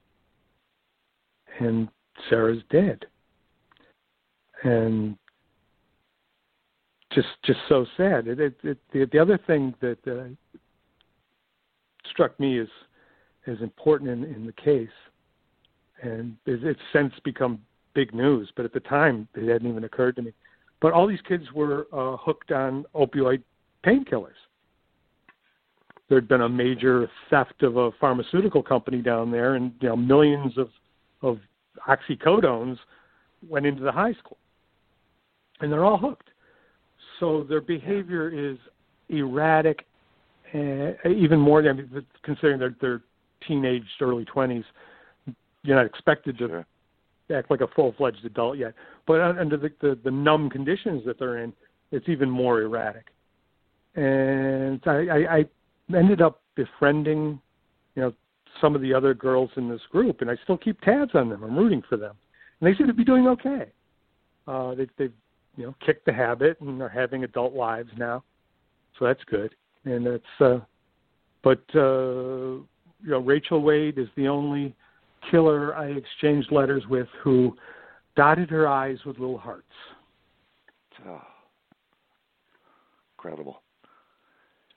And Sarah's dead. And just so sad. The other thing that struck me as important in the case, and it's since become big news, but at the time it hadn't even occurred to me. But all these kids were hooked on opioid painkillers. There had been a major theft of a pharmaceutical company down there, and millions of oxycodones went into the high school. And they're all hooked. So their behavior is erratic, even more considering they're teenage, early 20s. You're not expected to act like a full-fledged adult yet. But under the numb conditions that they're in, it's even more erratic. And I ended up befriending, some of the other girls in this group, and I still keep tabs on them. I'm rooting for them. And they seem to be doing okay. They've kicked the habit and are having adult lives now. So that's good. And it's, Rachel Wade is the only killer I exchanged letters with who dotted her I's with little hearts. Oh, incredible.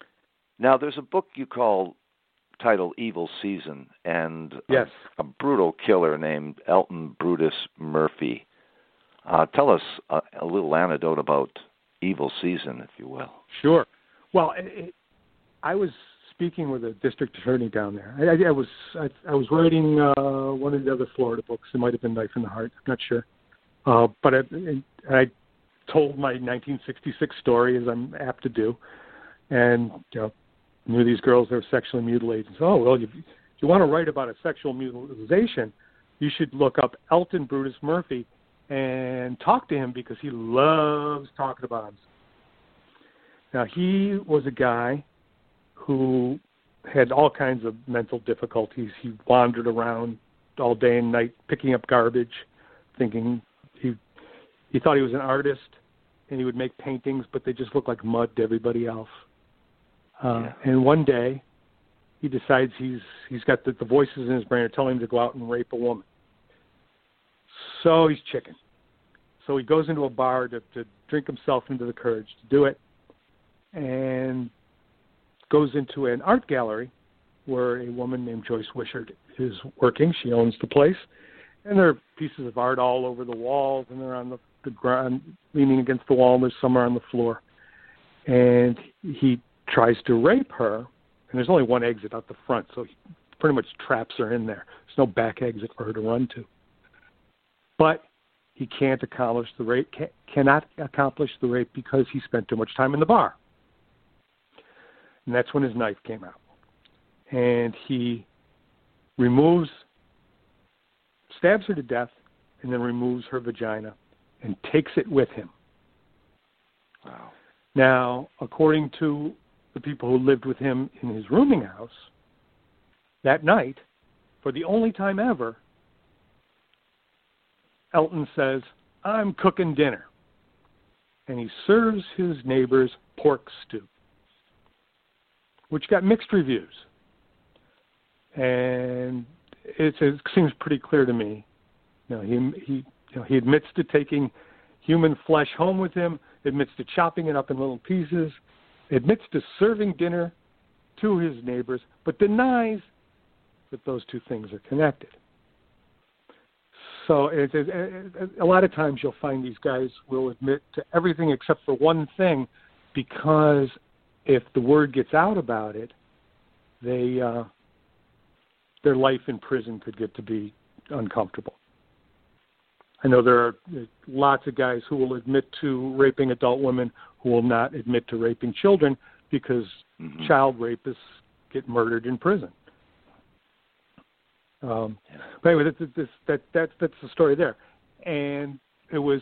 Now, there's a book you call titled Evil Season, and a brutal killer named Elton Brutus Murphy. Tell us a little anecdote about Evil Season, if you will. Sure. Well, I was speaking with a district attorney down there. I was writing one of the other Florida books. It might have been Knife in the Heart. I'm not sure. But I told my 1966 story, as I'm apt to do, and knew these girls that were sexually mutilated. So, oh, well, if you want to write about a sexual mutilation, you should look up Elton Brutus Murphy and talk to him because he loves talking about him. Now, he was a guy who had all kinds of mental difficulties. He wandered around all day and night picking up garbage, thinking he thought he was an artist, and he would make paintings, but they just looked like mud to everybody else. And one day, he decides he's got the voices in his brain are telling him to go out and rape a woman. So he's chicken. So he goes into a bar to drink himself into the courage to do it, and goes into an art gallery where a woman named Joyce Wishart is working. She owns the place, and there are pieces of art all over the walls, and they're on the ground, leaning against the wall, and there's some are on the floor. And he tries to rape her, and there's only one exit out the front, so he pretty much traps her in there. There's no back exit for her to run to. But he cannot accomplish the rape because he spent too much time in the bar. And that's when his knife came out. And he stabs her to death, and then removes her vagina and takes it with him. Wow. Now, according to the people who lived with him in his rooming house, that night, for the only time ever, Elton says, "I'm cooking dinner." And he serves his neighbors pork stew, which got mixed reviews. And it seems pretty clear to me. He admits to taking human flesh home with him, admits to chopping it up in little pieces, admits to serving dinner to his neighbors, but denies that those two things are connected. So a lot of times you'll find these guys will admit to everything except for one thing, because if the word gets out about it, their life in prison could get to be uncomfortable. I know there are lots of guys who will admit to raping adult women who will not admit to raping children because child rapists get murdered in prison. But anyway, that's the story there. And it was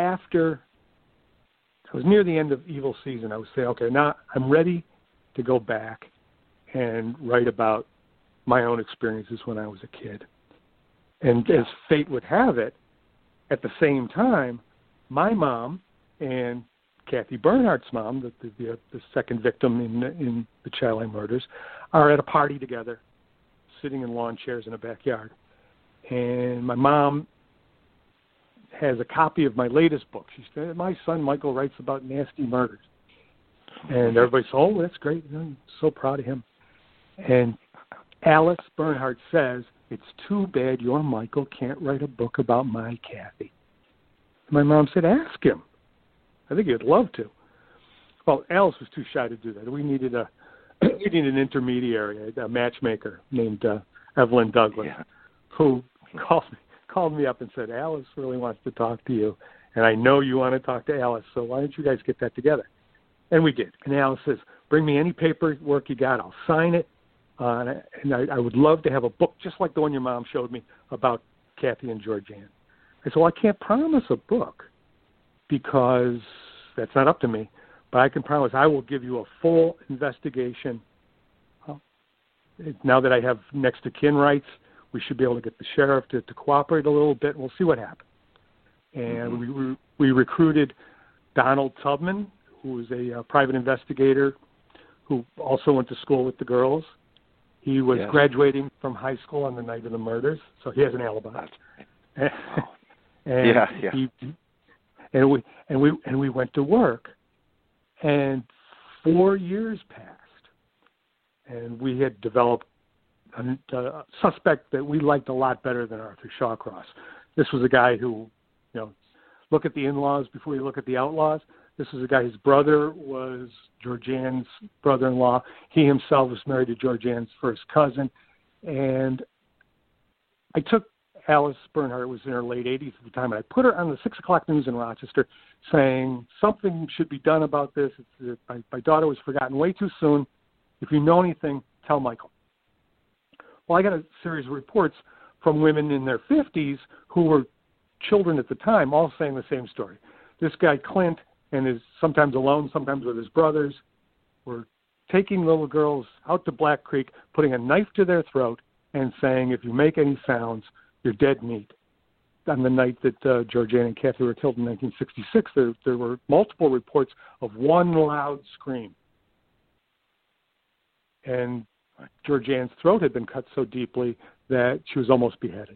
near the end of Evil Season. I was saying, okay, now I'm ready to go back and write about my own experiences when I was a kid. And as fate would have it, at the same time, my mom and Kathy Bernhardt's mom, the second victim in the Child Line murders, are at a party together, sitting in lawn chairs in a backyard. And my mom has a copy of my latest book. She said, "My son Michael writes about nasty murders." And everybody said, "Oh, that's great. I'm so proud of him." And Alice Bernhardt says, "It's too bad your Michael can't write a book about my Kathy." And my mom said, "Ask him. I think he'd love to." Well, Alice was too shy to do that. We needed an intermediary, a matchmaker named Evelyn Douglas, who called me up and said, "Alice really wants to talk to you, and I know you want to talk to Alice, so why don't you guys get that together?" And we did. And Alice says, "Bring me any paperwork you got. I'll sign it. And I would love to have a book just like the one your mom showed me about Kathy and Georgianne." I said, "Well, I can't promise a book because that's not up to me, but I can promise I will give you a full investigation. Now that I have next of kin rights, we should be able to get the sheriff to cooperate a little bit, and we'll see what happens." And we recruited Donald Tubman, who was a private investigator who also went to school with the girls. He was graduating from high school on the night of the murders, so he has an alibi. And we went to work, and 4 years passed and we had developed a suspect that we liked a lot better than Arthur Shawcross. This was a guy who, look at the in-laws before you look at the outlaws. This was a guy, his brother was Georgianne's brother-in-law. He himself was married to Georgianne's first cousin. And I took Alice Bernhardt, was in her late 80s at the time, and I put her on the 6 o'clock news in Rochester saying something should be done about this. My daughter was forgotten way too soon. If you know anything, tell Michael. Well, I got a series of reports from women in their 50s who were children at the time, all saying the same story. This guy, Clint, and is sometimes alone, sometimes with his brothers, were taking little girls out to Black Creek, putting a knife to their throat, and saying, if you make any sounds, you're dead meat. On the night that Georgianne and Kathy were killed in 1966, there were multiple reports of one loud scream. And Georgianne's throat had been cut so deeply that she was almost beheaded.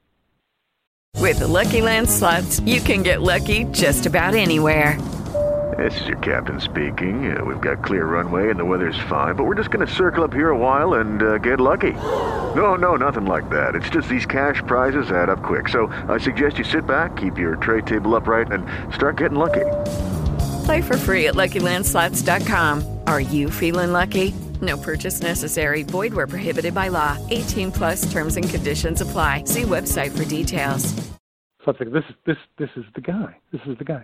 With the Lucky Land Slots, you can get lucky just about anywhere. This is your captain speaking. We've got clear runway and the weather's fine, but we're just going to circle up here a while and get lucky. No, nothing like that. It's just these cash prizes add up quick. So I suggest you sit back, keep your tray table upright, and start getting lucky. Play for free at LuckyLandSlots.com. Are you feeling lucky? No purchase necessary. Void where prohibited by law. 18 plus terms and conditions apply. See website for details. So I think this is the guy. This is the guy.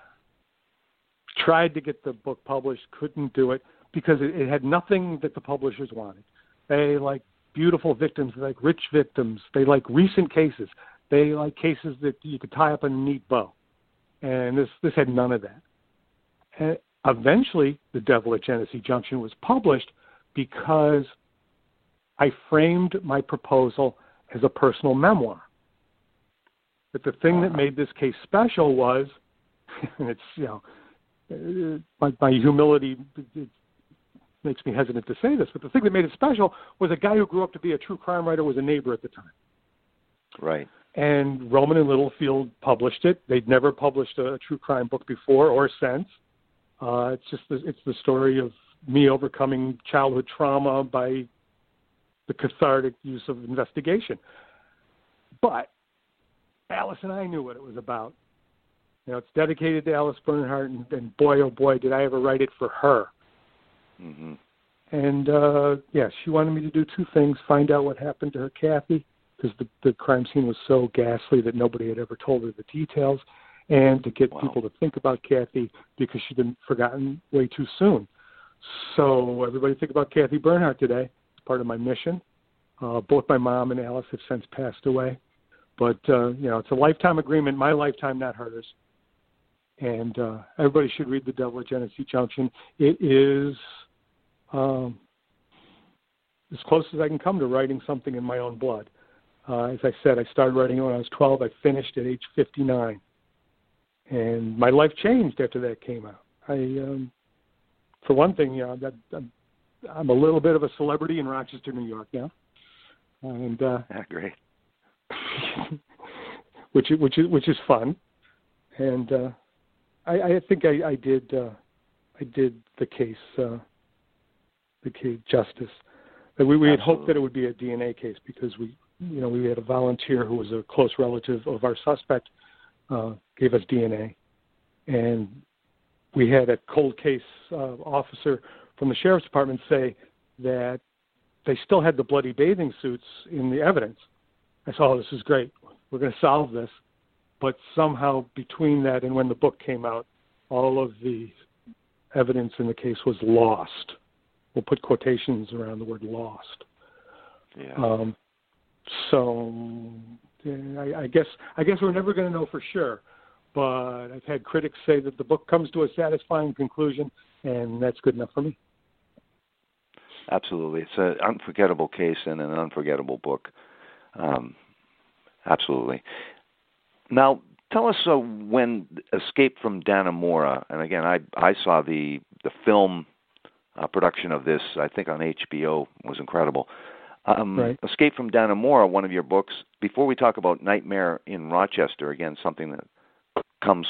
Tried to get the book published, couldn't do it because it had nothing that the publishers wanted. They like beautiful victims, they like rich victims, they like recent cases, they like cases that you could tie up in a neat bow. And this had none of that. And eventually, The Devil at Genesee Junction was published because I framed my proposal as a personal memoir. But the thing that made this case special was, and it's, my humility makes me hesitant to say this, but the thing that made it special was a guy who grew up to be a true crime writer was a neighbor at the time. Right. And Rowman and Littlefield published it. They'd never published a true crime book before or since. It's the story of me overcoming childhood trauma by the cathartic use of investigation. But Alice and I knew what it was about. It's dedicated to Alice Bernhardt, and boy, oh boy, did I ever write it for her. Mm-hmm. And, she wanted me to do two things, find out what happened to her Kathy, because the crime scene was so ghastly that nobody had ever told her the details, and to get people to think about Kathy because she'd been forgotten way too soon. So everybody think about Kathy Bernhardt today. It's part of my mission. Both my mom and Alice have since passed away. But, it's a lifetime agreement, my lifetime, not hers. And everybody should read The Devil at Genesee Junction. It is as close as I can come to writing something in my own blood. As I said, I started writing when I was 12. I finished at age 59. And my life changed after that came out. For one thing, I'm a little bit of a celebrity in Rochester, New York now. And great. which is fun. And I think I did the case justice. We had hoped that it would be a DNA case because we had a volunteer who was a close relative of our suspect, gave us DNA, and we had a cold case officer from the sheriff's department say that they still had the bloody bathing suits in the evidence. I said, this is great. We're going to solve this. But somehow between that and when the book came out, all of the evidence in the case was lost. We'll put quotations around the word lost. Yeah. I guess we're never going to know for sure. But I've had critics say that the book comes to a satisfying conclusion, and that's good enough for me. Absolutely. It's an unforgettable case and an unforgettable book. Absolutely. Now, tell us when Escape from Dannemora, and again, I saw the film production of this, I think on HBO, was incredible. Right. Escape from Dannemora, one of your books. Before we talk about Nightmare in Rochester, again, something that comes,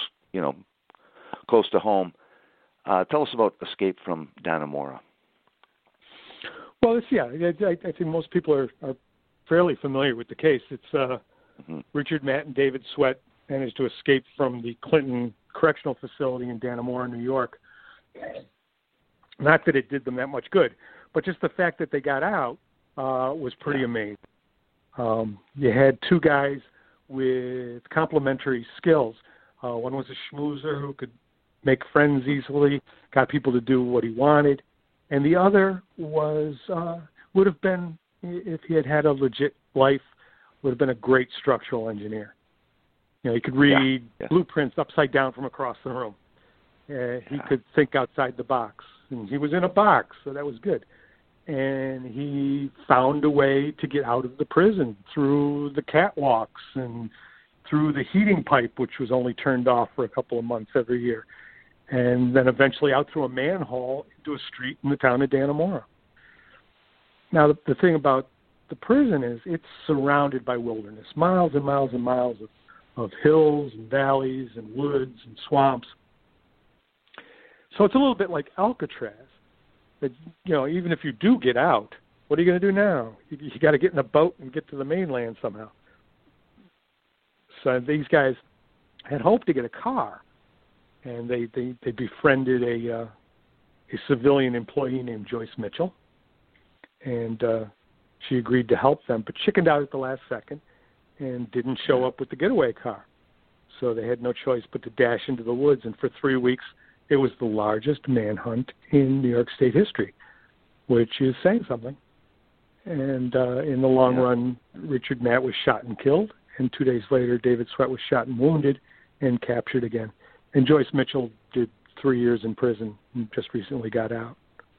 close to home, tell us about Escape from Dannemora. Well, I think most people are fairly familiar with the case. It's Richard Matt and David Sweat managed to escape from the Clinton Correctional Facility in Dannemora, New York. Not that it did them that much good, but just the fact that they got out was pretty amazing. You had two guys with complementary skills. One was a schmoozer who could make friends easily, got people to do what he wanted, and the other was would have been, if he had had a legit life, would have been a great structural engineer. He could read blueprints upside down from across the room. He could think outside the box, and he was in a box, so that was good. And he found a way to get out of the prison through the catwalks and through the heating pipe, which was only turned off for a couple of months every year, and then eventually out through a manhole into a street in the town of Dannemora. Now, the thing about the prison is it's surrounded by wilderness, miles and miles and miles of hills and valleys and woods and swamps. So it's a little bit like Alcatraz. That, even if you do get out, what are you going to do now? You got to get in a boat and get to the mainland somehow. So these guys had hoped to get a car, and they befriended a civilian employee named Joyce Mitchell, and she agreed to help them, but chickened out at the last second and didn't show up with the getaway car. So they had no choice but to dash into the woods, and for 3 weeks, it was the largest manhunt in New York State history, which is saying something. And in the long run, Richard Matt was shot and killed, and 2 days later, David Sweat was shot and wounded and captured again. And Joyce Mitchell did 3 years in prison and just recently got out.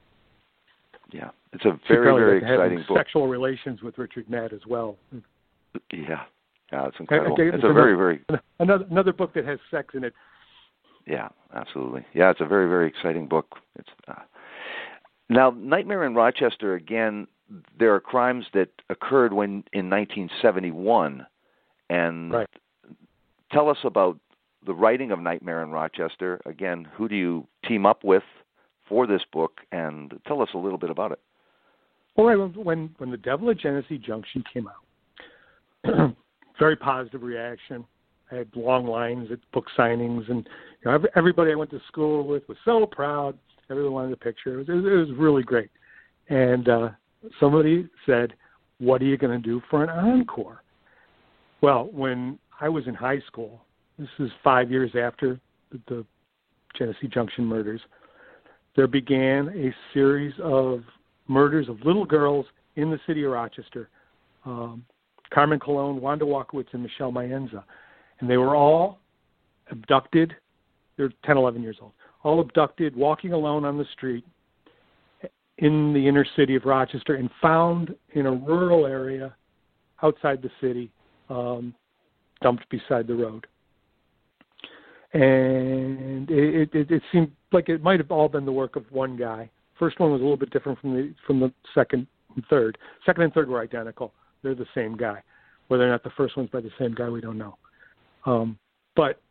Yeah, it's a very, very exciting book. Sexual relations with Richard Matt as well. Yeah, it's incredible. It's a very another book that has sex in it. Yeah, absolutely. Yeah, it's a very, very exciting book. It's now, Nightmare in Rochester, again, there are crimes that occurred in 1971. And tell us about the writing of Nightmare in Rochester. Again, who do you team up with for this book? And tell us a little bit about it. Well, when The Devil at Genesee Junction came out, very positive reaction. I had long lines at book signings, and everybody I went to school with was so proud. Everyone wanted a picture. It was really great. And somebody said, "What are you going to do for an encore?" Well, when I was in high school, this is 5 years after the Genesee Junction murders, there began a series of murders of little girls in the city of Rochester. Carmen Colon, Wanda Walkowitz, and Michelle Mayenza. And they were all abducted. They're 10, 11 years old. All abducted, walking alone on the street in the inner city of Rochester and found in a rural area outside the city, dumped beside the road. And it seemed like it might have all been the work of one guy. First one was a little bit different from the second and third. Second and third were identical. They're the same guy. Whether or not the first one's by the same guy, we don't know. But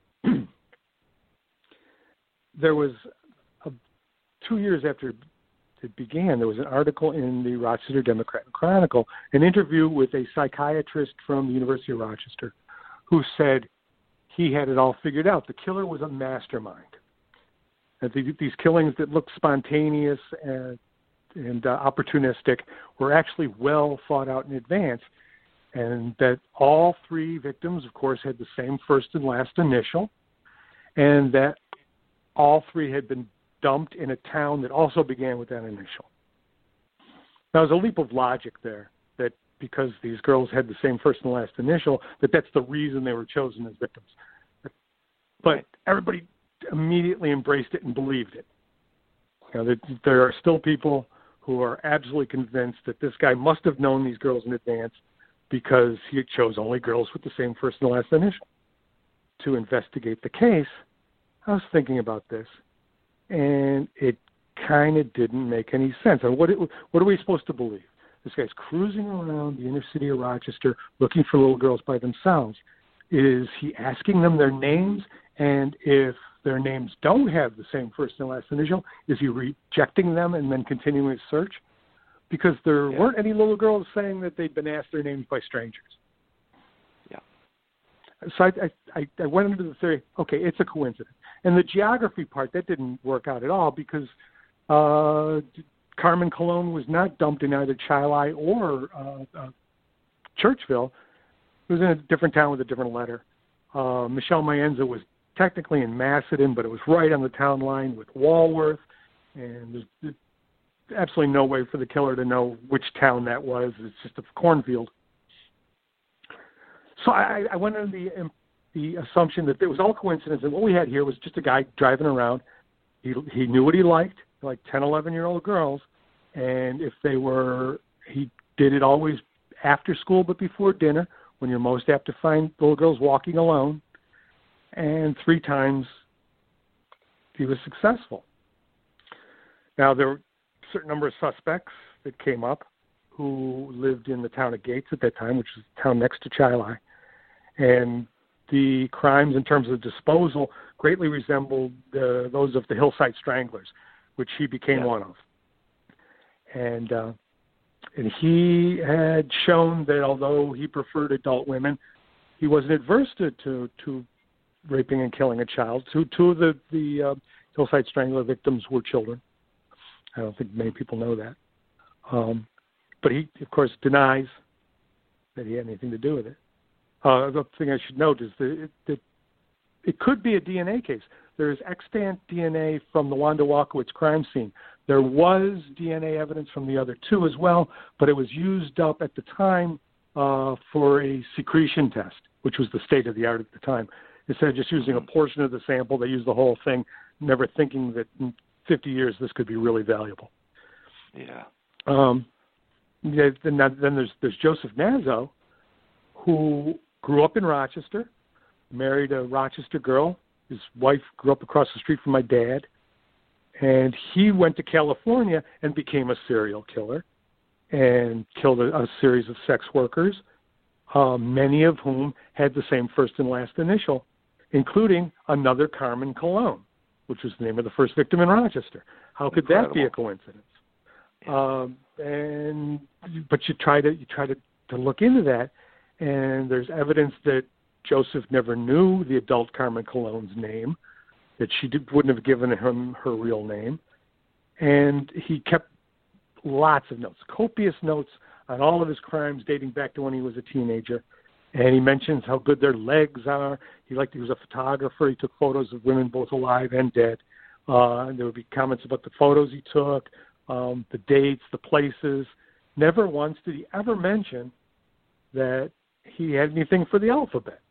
there was 2 years after it began, there was an article in the Rochester Democrat and Chronicle, an interview with a psychiatrist from the University of Rochester who said he had it all figured out. The killer was a mastermind. That these killings that looked spontaneous and opportunistic were actually well thought out in advance, and that all three victims, of course, had the same first and last initial, and that all three had been dumped in a town that also began with that initial. Now, there's a leap of logic there, that because these girls had the same first and last initial, that's the reason they were chosen as victims. But everybody immediately embraced it and believed it. There are still people who are absolutely convinced that this guy must have known these girls in advance because he chose only girls with the same first and last initial. To investigate the case, I was thinking about this, and it kind of didn't make any sense. And what are we supposed to believe? This guy's cruising around the inner city of Rochester looking for little girls by themselves. Is he asking them their names? And if their names don't have the same first and last initial, is he rejecting them and then continuing his search? because there weren't any little girls saying that they'd been asked their names by strangers. Yeah. So I went into the theory, okay, it's a coincidence. And the geography part, that didn't work out at all because Carmen Colon was not dumped in either Chili or Churchville. It was in a different town with a different letter. Michelle Mayenza was technically in Macedon, but it was right on the town line with Walworth, and there's absolutely no way for the killer to know which town that was. It's just a cornfield. So I went under the assumption that it was all coincidence, and what we had here was just a guy driving around. He knew what he liked, like 10, 11-year-old girls, and if he did it always after school but before dinner, when you're most apt to find little girls walking alone, and 3 times he was successful. Now, there were a certain number of suspects that came up who lived in the town of Gates at that time, which is the town next to Chili, and the crimes in terms of disposal greatly resembled those of the Hillside Stranglers, which he became one of. And he had shown that although he preferred adult women, he wasn't adverse to raping and killing a child. Two of the Hillside Strangler victims were children. I don't think many people know that. But he, of course, denies that he had anything to do with it. The thing I should note is that it could be a DNA case. There is extant DNA from the Wanda Walkowicz crime scene. There was DNA evidence from the other 2 as well, but it was used up at the time for a secretion test, which was the state of the art at the time. Instead of just using a portion of the sample, they used the whole thing, never thinking that in 50 years this could be really valuable. Yeah. Then there's Joseph Nazo, who grew up in Rochester, married a Rochester girl. His wife grew up across the street from my dad. And he went to California and became a serial killer and killed a series of sex workers, many of whom had the same first and last initial, including another Carmen Colon, which was the name of the first victim in Rochester. How could that be a coincidence? But you try to look into that, and there's evidence that Joseph never knew the adult Carmen Colon's name, that she wouldn't have given him her real name. And he kept lots of notes, copious notes on all of his crimes dating back to when he was a teenager. And he mentions how good their legs are. He was a photographer. He took photos of women both alive and dead. And there would be comments about the photos he took, the dates, the places. Never once did he ever mention that he had anything for the alphabet.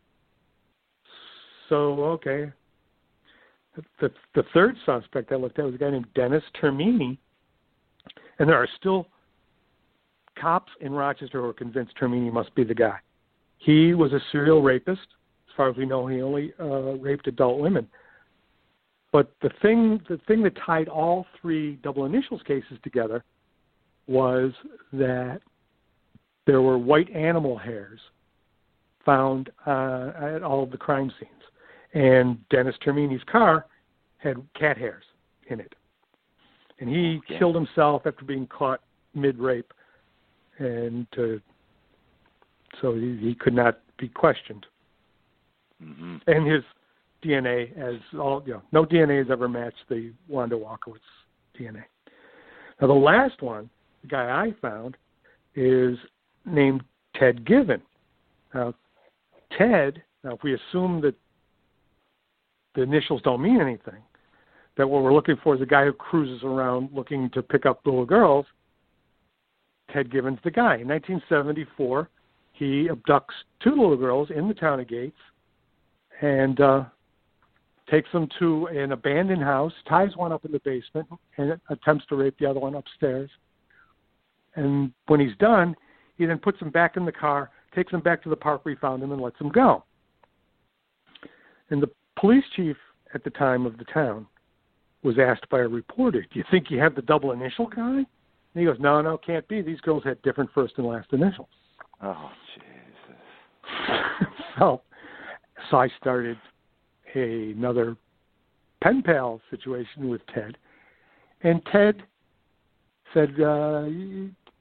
So, okay. The third suspect I looked at was a guy named Dennis Termini, and there are still cops in Rochester who are convinced Termini must be the guy. He was a serial rapist. As far as we know, he only raped adult women. But the thing that tied all 3 double initials cases together was that there were white animal hairs found at all of the crime scenes. And Dennis Termini's car had cat hairs in it. And he killed himself after being caught mid-rape. And so he could not be questioned. Mm-hmm. And his DNA, no DNA has ever matched the Wanda Walkowicz DNA. Now, the last one, the guy I found, is named Ted Given. Now, if we assume that the initials don't mean anything, that what we're looking for is a guy who cruises around looking to pick up little girls, Ted Given's the guy. In 1974, he abducts 2 little girls in the town of Gates and takes them to an abandoned house, ties one up in the basement, and attempts to rape the other one upstairs. And when he's done, he then puts them back in the car, takes them back to the park where he found them, and lets them go. And the police chief at the time of the town was asked by a reporter, "Do you think you have the double initial guy?" And he goes, No, can't be. These girls had different first and last initials. Oh, Jesus. So I started another pen pal situation with Ted. And Ted said,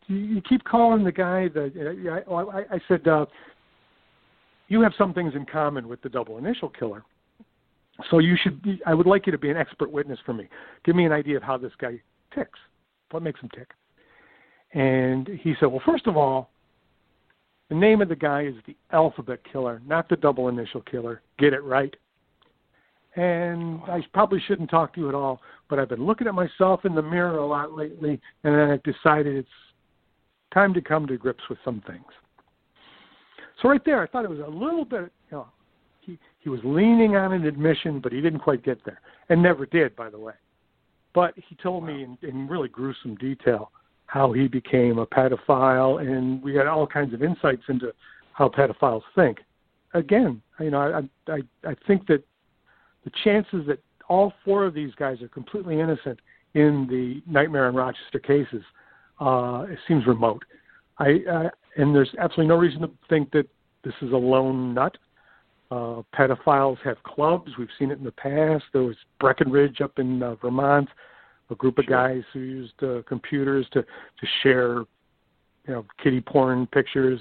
you keep calling the guy I said, you have some things in common with the double initial killer. So I would like you to be an expert witness for me. Give me an idea of how this guy ticks. What makes him tick? And he said, well, first of all, the name of the guy is the alphabet killer, not the double initial killer. Get it right. And I probably shouldn't talk to you at all, but I've been looking at myself in the mirror a lot lately, and then I've decided it's time to come to grips with some things. So right there, I thought it was a little bit, he was leaning on an admission, but he didn't quite get there, and never did, by the way. But he told me in really gruesome detail how he became a pedophile, and we had all kinds of insights into how pedophiles think. Again, I think that the chances that all four of these guys are completely innocent in the Nightmare on Rochester cases, it seems remote. And there's absolutely no reason to think that this is a lone nut. Pedophiles have clubs. We've seen it in the past. There was Breckenridge up in Vermont, a group of guys who used computers to share, kiddie porn pictures.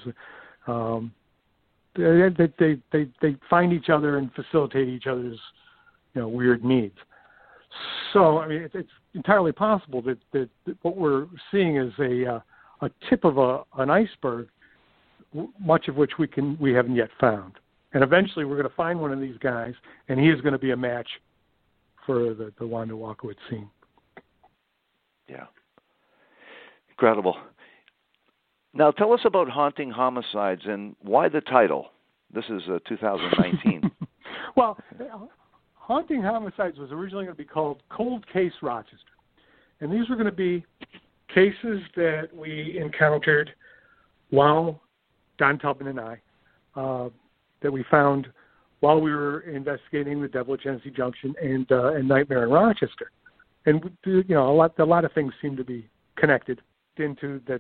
They find each other and facilitate each other's, weird needs. So, I mean, it's entirely possible that what we're seeing is a tip of an iceberg, much of which we haven't yet found. And eventually we're going to find one of these guys, and he is going to be a match for the Wanda Walkowicz scene. Yeah. Incredible. Now tell us about Haunting Homicides and why the title. This is 2019. Well, Haunting Homicides was originally going to be called Cold Case Rochester. And these were going to be cases that we encountered while Don Tubman and I, that we found while we were investigating the Devil at Genesee Junction and Nightmare in Rochester. And a lot of things seem to be connected into that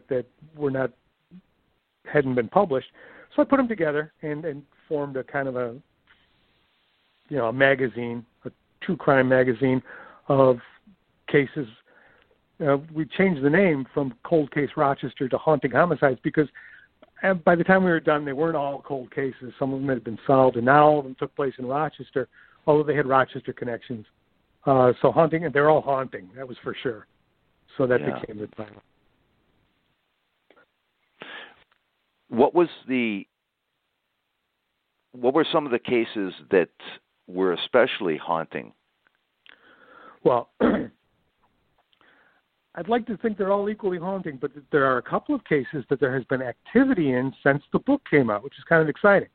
hadn't been published. So I put them together and formed a kind of a magazine, a true crime magazine of cases. We changed the name from Cold Case Rochester to Haunting Homicides because by the time we were done, they weren't all cold cases. Some of them had been solved, and now all of them took place in Rochester, although they had Rochester connections. So haunting, and they're all haunting, that was for sure. So that became the title. What were some of the cases that were especially haunting? Well, I'd like to think they're all equally haunting, but there are a couple of cases that there has been activity in since the book came out, which is kind of exciting.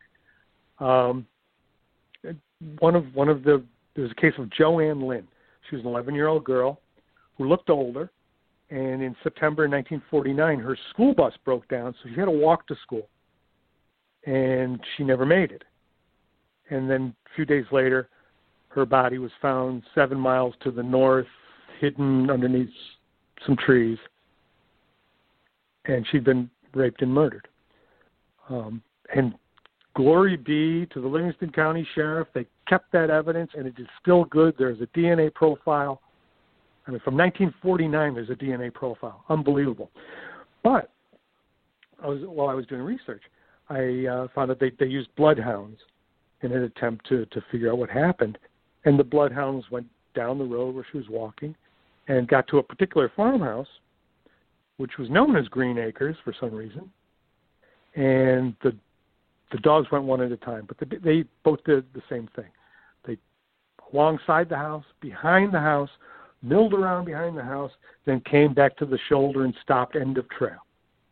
There was a case of Joanne Lynn. She was an 11-year-old girl who looked older, and in September 1949, her school bus broke down, so she had to walk to school, and she never made it. And then a few days later, her body was found 7 miles to the north, hidden underneath some trees, and she'd been raped and murdered. And glory be to the Livingston County Sheriff. They kept that evidence, and it is still good. There's a DNA profile. I mean, from 1949, there's a DNA profile. Unbelievable. But while I was doing research, I found that they used bloodhounds in an attempt to figure out what happened. And the bloodhounds went down the road where she was walking and got to a particular farmhouse, which was known as Green Acres for some reason. And the dogs went one at a time, but they both did the same thing. They alongside the house, behind the house, milled around behind the house, then came back to the shoulder and stopped end of trail.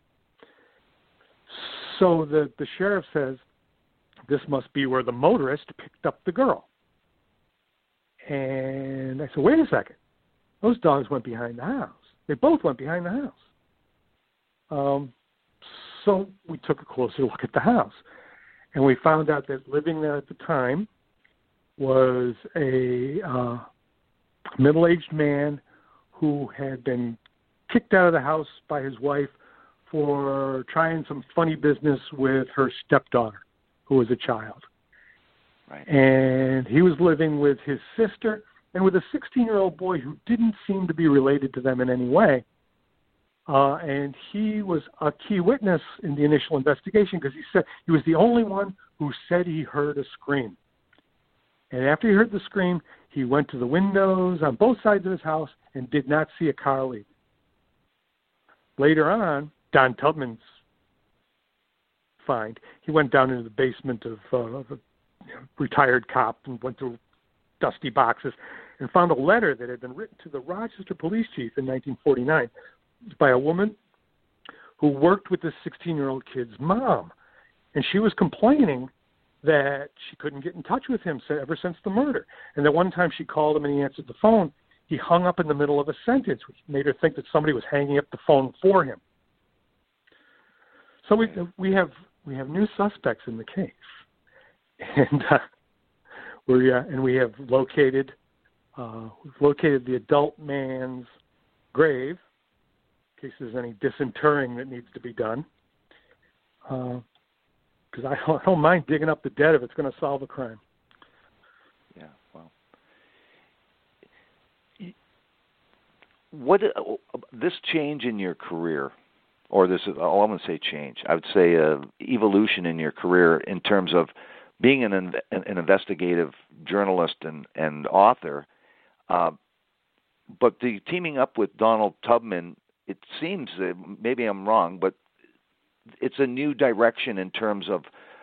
So the sheriff says, this must be where the motorist picked up the girl. And I said, wait a second. Those dogs went behind the house. They both went behind the house. So we took a closer look at the house. And we found out that living there at the time was a middle-aged man who had been kicked out of the house by his wife for trying some funny business with her stepdaughter, who was a child. Right. And he was living with his sister and with a 16-year-old boy who didn't seem to be related to them in any way. and he was a key witness in the initial investigation because he said he was the only one who said he heard a scream. And after he heard the scream, he went to the windows on both sides of his house and did not see a car leave. Later on, Don Tubman's find, he went down into the basement of a retired cop and went through dusty boxes and found a letter that had been written to the Rochester police chief in 1949 by a woman who worked with this 16-year-old kid's mom. And she was complaining that she couldn't get in touch with him ever since the murder. And that one time she called him and he answered the phone, he hung up in the middle of a sentence, which made her think that somebody was hanging up the phone for him. So we have new suspects in the case. And we have located the adult man's grave in case there's any disinterring that needs to be done. Because I don't mind digging up the dead if it's going to solve a crime. Yeah, well, what this change in your career, or this is, I wouldn't say change, I would say evolution in your career in terms of being an investigative journalist and author, but the teaming up with Donald Tubman, it seems, maybe I'm wrong, but it's a new direction in terms of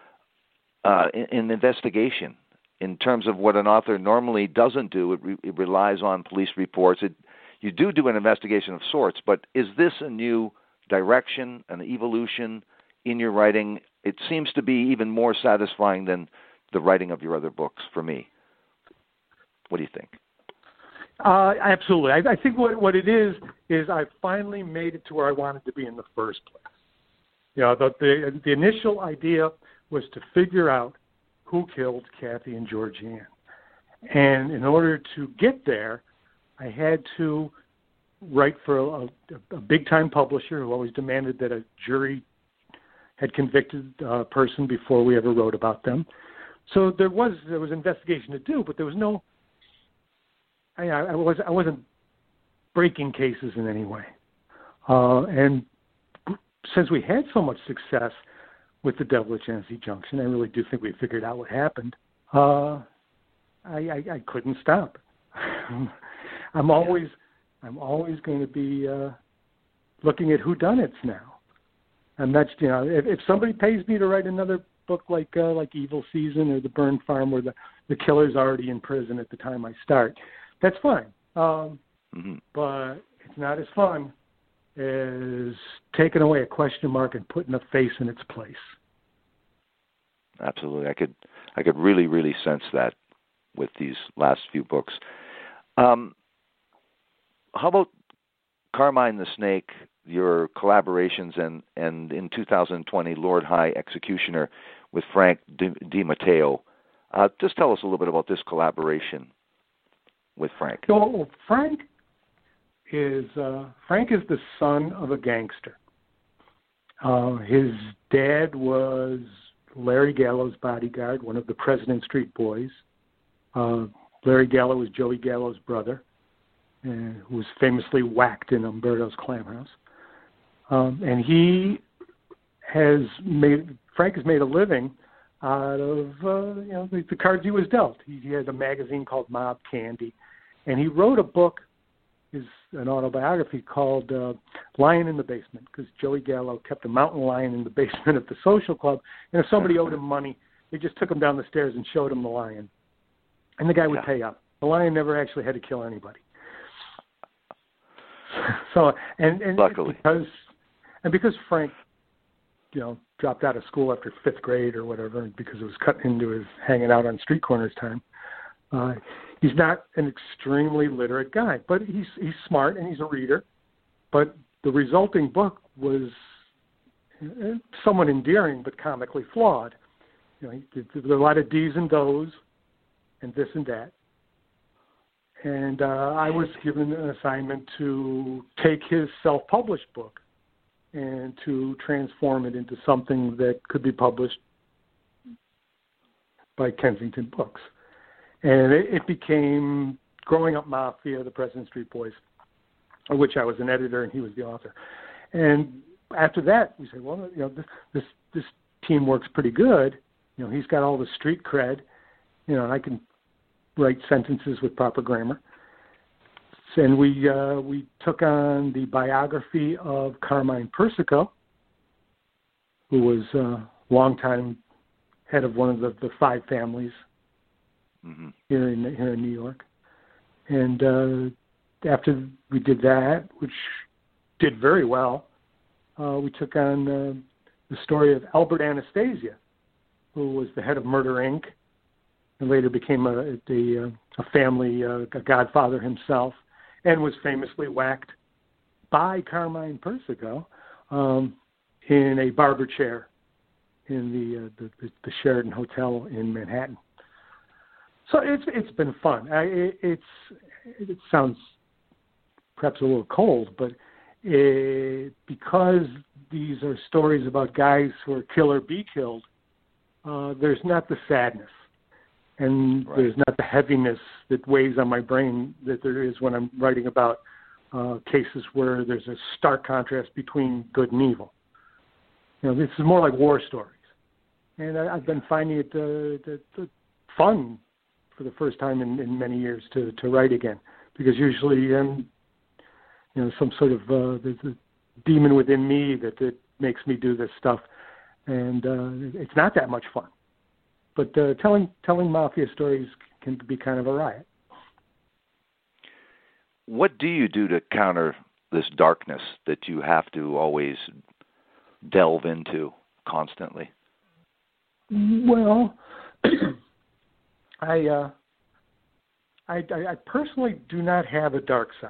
in investigation, in terms of what an author normally doesn't do. It relies on police reports. You do an investigation of sorts, but is this a new direction, an evolution in your writing? It seems to be even more satisfying than the writing of your other books for me. What do you think? Absolutely. I think what it is I finally made it to where I wanted to be in the first place. You know, the initial idea was to figure out who killed Kathy and Georgianne. And in order to get there, I had to write for a big-time publisher who always demanded that a jury had convicted a person before we ever wrote about them. So there was investigation to do, but there was no. I wasn't breaking cases in any way, and since we had so much success with the Devil at Genesee Junction, I really do think we figured out what happened. I couldn't stop. I'm always going to be looking at whodunits now. And that's, you know, if somebody pays me to write another book like Evil Season or The Burn Farm, where the killer's already in prison at the time I start, that's fine. But it's not as fun as taking away a question mark and putting a face in its place. Absolutely, I could really, really sense that with these last few books. How about Carmine the Snake, your collaborations, and in 2020, Lord High Executioner with Frank DiMatteo. Just tell us a little bit about this collaboration with Frank. So Frank is the son of a gangster. His dad was Larry Gallo's bodyguard, one of the President Street Boys. Larry Gallo was Joey Gallo's brother, who was famously whacked in Umberto's Clam House. And Frank has made a living out of the cards he was dealt. He had a magazine called Mob Candy, and he wrote a book, an autobiography called Lion in the Basement, because Joey Gallo kept a mountain lion in the basement of the social club, and if somebody owed him money, they just took him down the stairs and showed him the lion, and the guy would pay up. The lion never actually had to kill anybody. So, and luckily, because Frank, dropped out of school after 5th grade or whatever, because it was cut into his hanging out on street corners time. He's not an extremely literate guy, but he's smart and he's a reader. But the resulting book was somewhat endearing, but comically flawed. There were a lot of D's and Do's, and this and that. And I was given an assignment to take his self-published book and to transform it into something that could be published by Kensington Books. And it became Growing Up Mafia, the President Street Boys, of which I was an editor and he was the author. And after that, we said, well, this team works pretty good. He's got all the street cred, and I can write sentences with proper grammar. And we took on the biography of Carmine Persico, who was a longtime head of one of the five families here in New York. And after we did that, which did very well, we took on the story of Albert Anastasia, who was the head of Murder, Inc., and later became a family a godfather himself, and was famously whacked by Carmine Persico in a barber chair in the Sheraton Hotel in Manhattan. So it's been fun. It sounds perhaps a little cold, but because these are stories about guys who are kill or be killed, there's not the sadness, and there's not the heaviness that weighs on my brain that there is when I'm writing about cases where there's a stark contrast between good and evil. This is more like war stories, and I've been finding it fun for the first time in many years to write again, because usually some sort of there's a demon within me that makes me do this stuff, and it's not that much fun. But telling mafia stories can be kind of a riot. What do you do to counter this darkness that you have to always delve into constantly? Well, I personally do not have a dark side.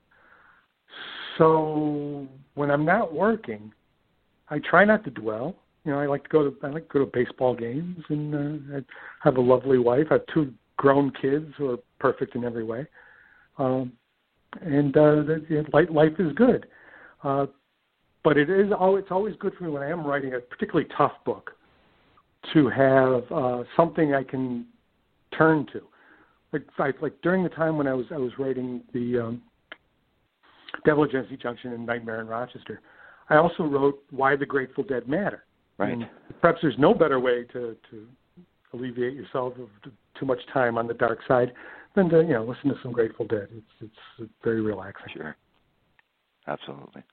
So when I'm not working, I try not to dwell. I like to go to baseball games, and I have a lovely wife. I have two grown kids who are perfect in every way, and life is good. But it's always good for me when I am writing a particularly tough book to have something I can turn to. Like during the time when I was writing the Devil at Genesee Junction and Nightmare in Rochester, I also wrote Why the Grateful Dead Matter. Right. And perhaps there's no better way to alleviate yourself of too much time on the dark side than to listen to some Grateful Dead. It's very relaxing. Sure. Absolutely.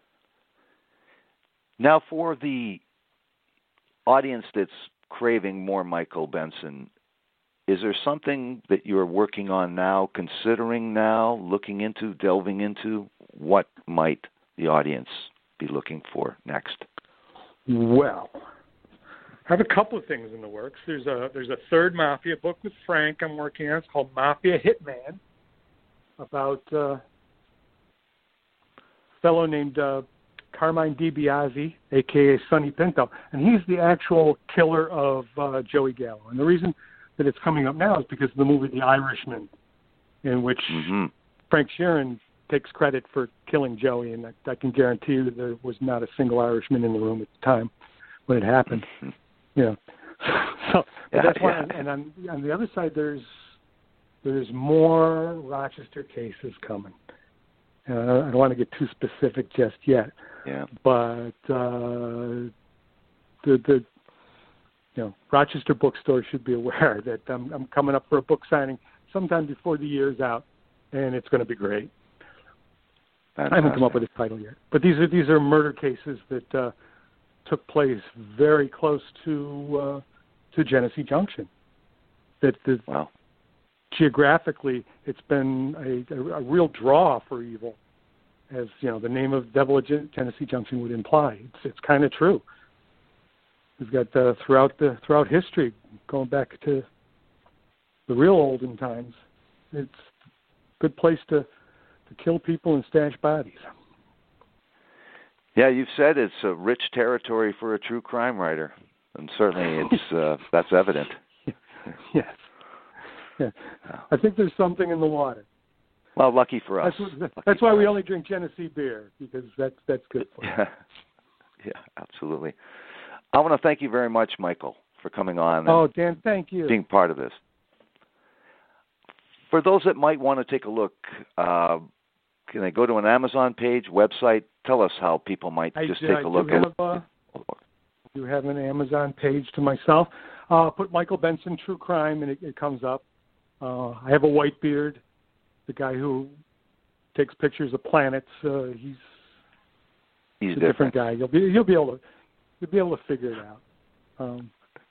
Now, for the audience that's craving more Michael Benson, is there something that you're working on now, considering now, looking into, delving into? What might the audience be looking for next? Well, I have a couple of things in the works. There's a third Mafia book with Frank I'm working on. It's called Mafia Hitman, about a fellow named Carmine DiBiase, a.k.a. Sonny Pinto, and he's the actual killer of Joey Gallo. And the reason that it's coming up now is because of the movie The Irishman, in which Frank Sheeran takes credit for killing Joey, and I can guarantee you that there was not a single Irishman in the room at the time when it happened. So that's why. And on the other side, there's more Rochester cases coming. I don't want to get too specific just yet. Yeah. But the Rochester bookstore should be aware that I'm coming up for a book signing sometime before the year's out, and it's going to be great. Fantastic. I haven't come up with a title yet, but these are murder cases that took place very close to Genesee Junction. Wow. Geographically, it's been a real draw for evil, as the name of Devil at Genesee Junction would imply. It's kind of true. We've got throughout history, going back to the real olden times, it's a good place to kill people and stash bodies. Yeah, you've said it's a rich territory for a true crime writer, and certainly it's that's evident. Yes. Yeah. I think there's something in the water. Well, lucky for us. That's why we only drink Genesee beer, because that's good for us. Yeah, absolutely. I want to thank you very much, Michael, for coming on. Oh, Dan, thank you. Being part of this. For those that might want to take a look, Can they go to an Amazon page, website? Tell us how people might just take a look at it. I do have an Amazon page to myself. Put Michael Benson True Crime, and it comes up. I have a white beard. The guy who takes pictures of planets. He's a different guy. You'll be able to figure it out.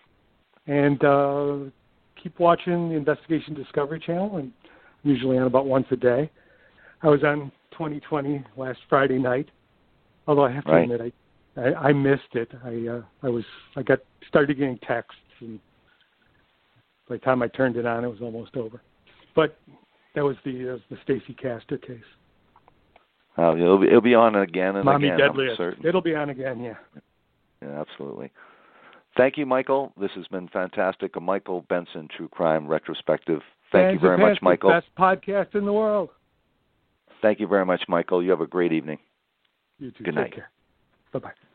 And keep watching the Investigation Discovery Channel, and usually on about once a day. I was on 2020 last Friday night, although I have to admit I missed it. I got started getting texts, and by the time I turned it on, it was almost over. But that was the Stacey Castor case. It'll be on again and Mommy again. Deadliest. I'm certain. It'll be on again, yeah. Yeah, absolutely. Thank you, Michael. This has been fantastic. A Michael Benson True Crime Retrospective. Thank you very much, Michael. Best podcast in the world. Thank you very much, Michael. You have a great evening. You too. Good Take night. care. Bye-bye.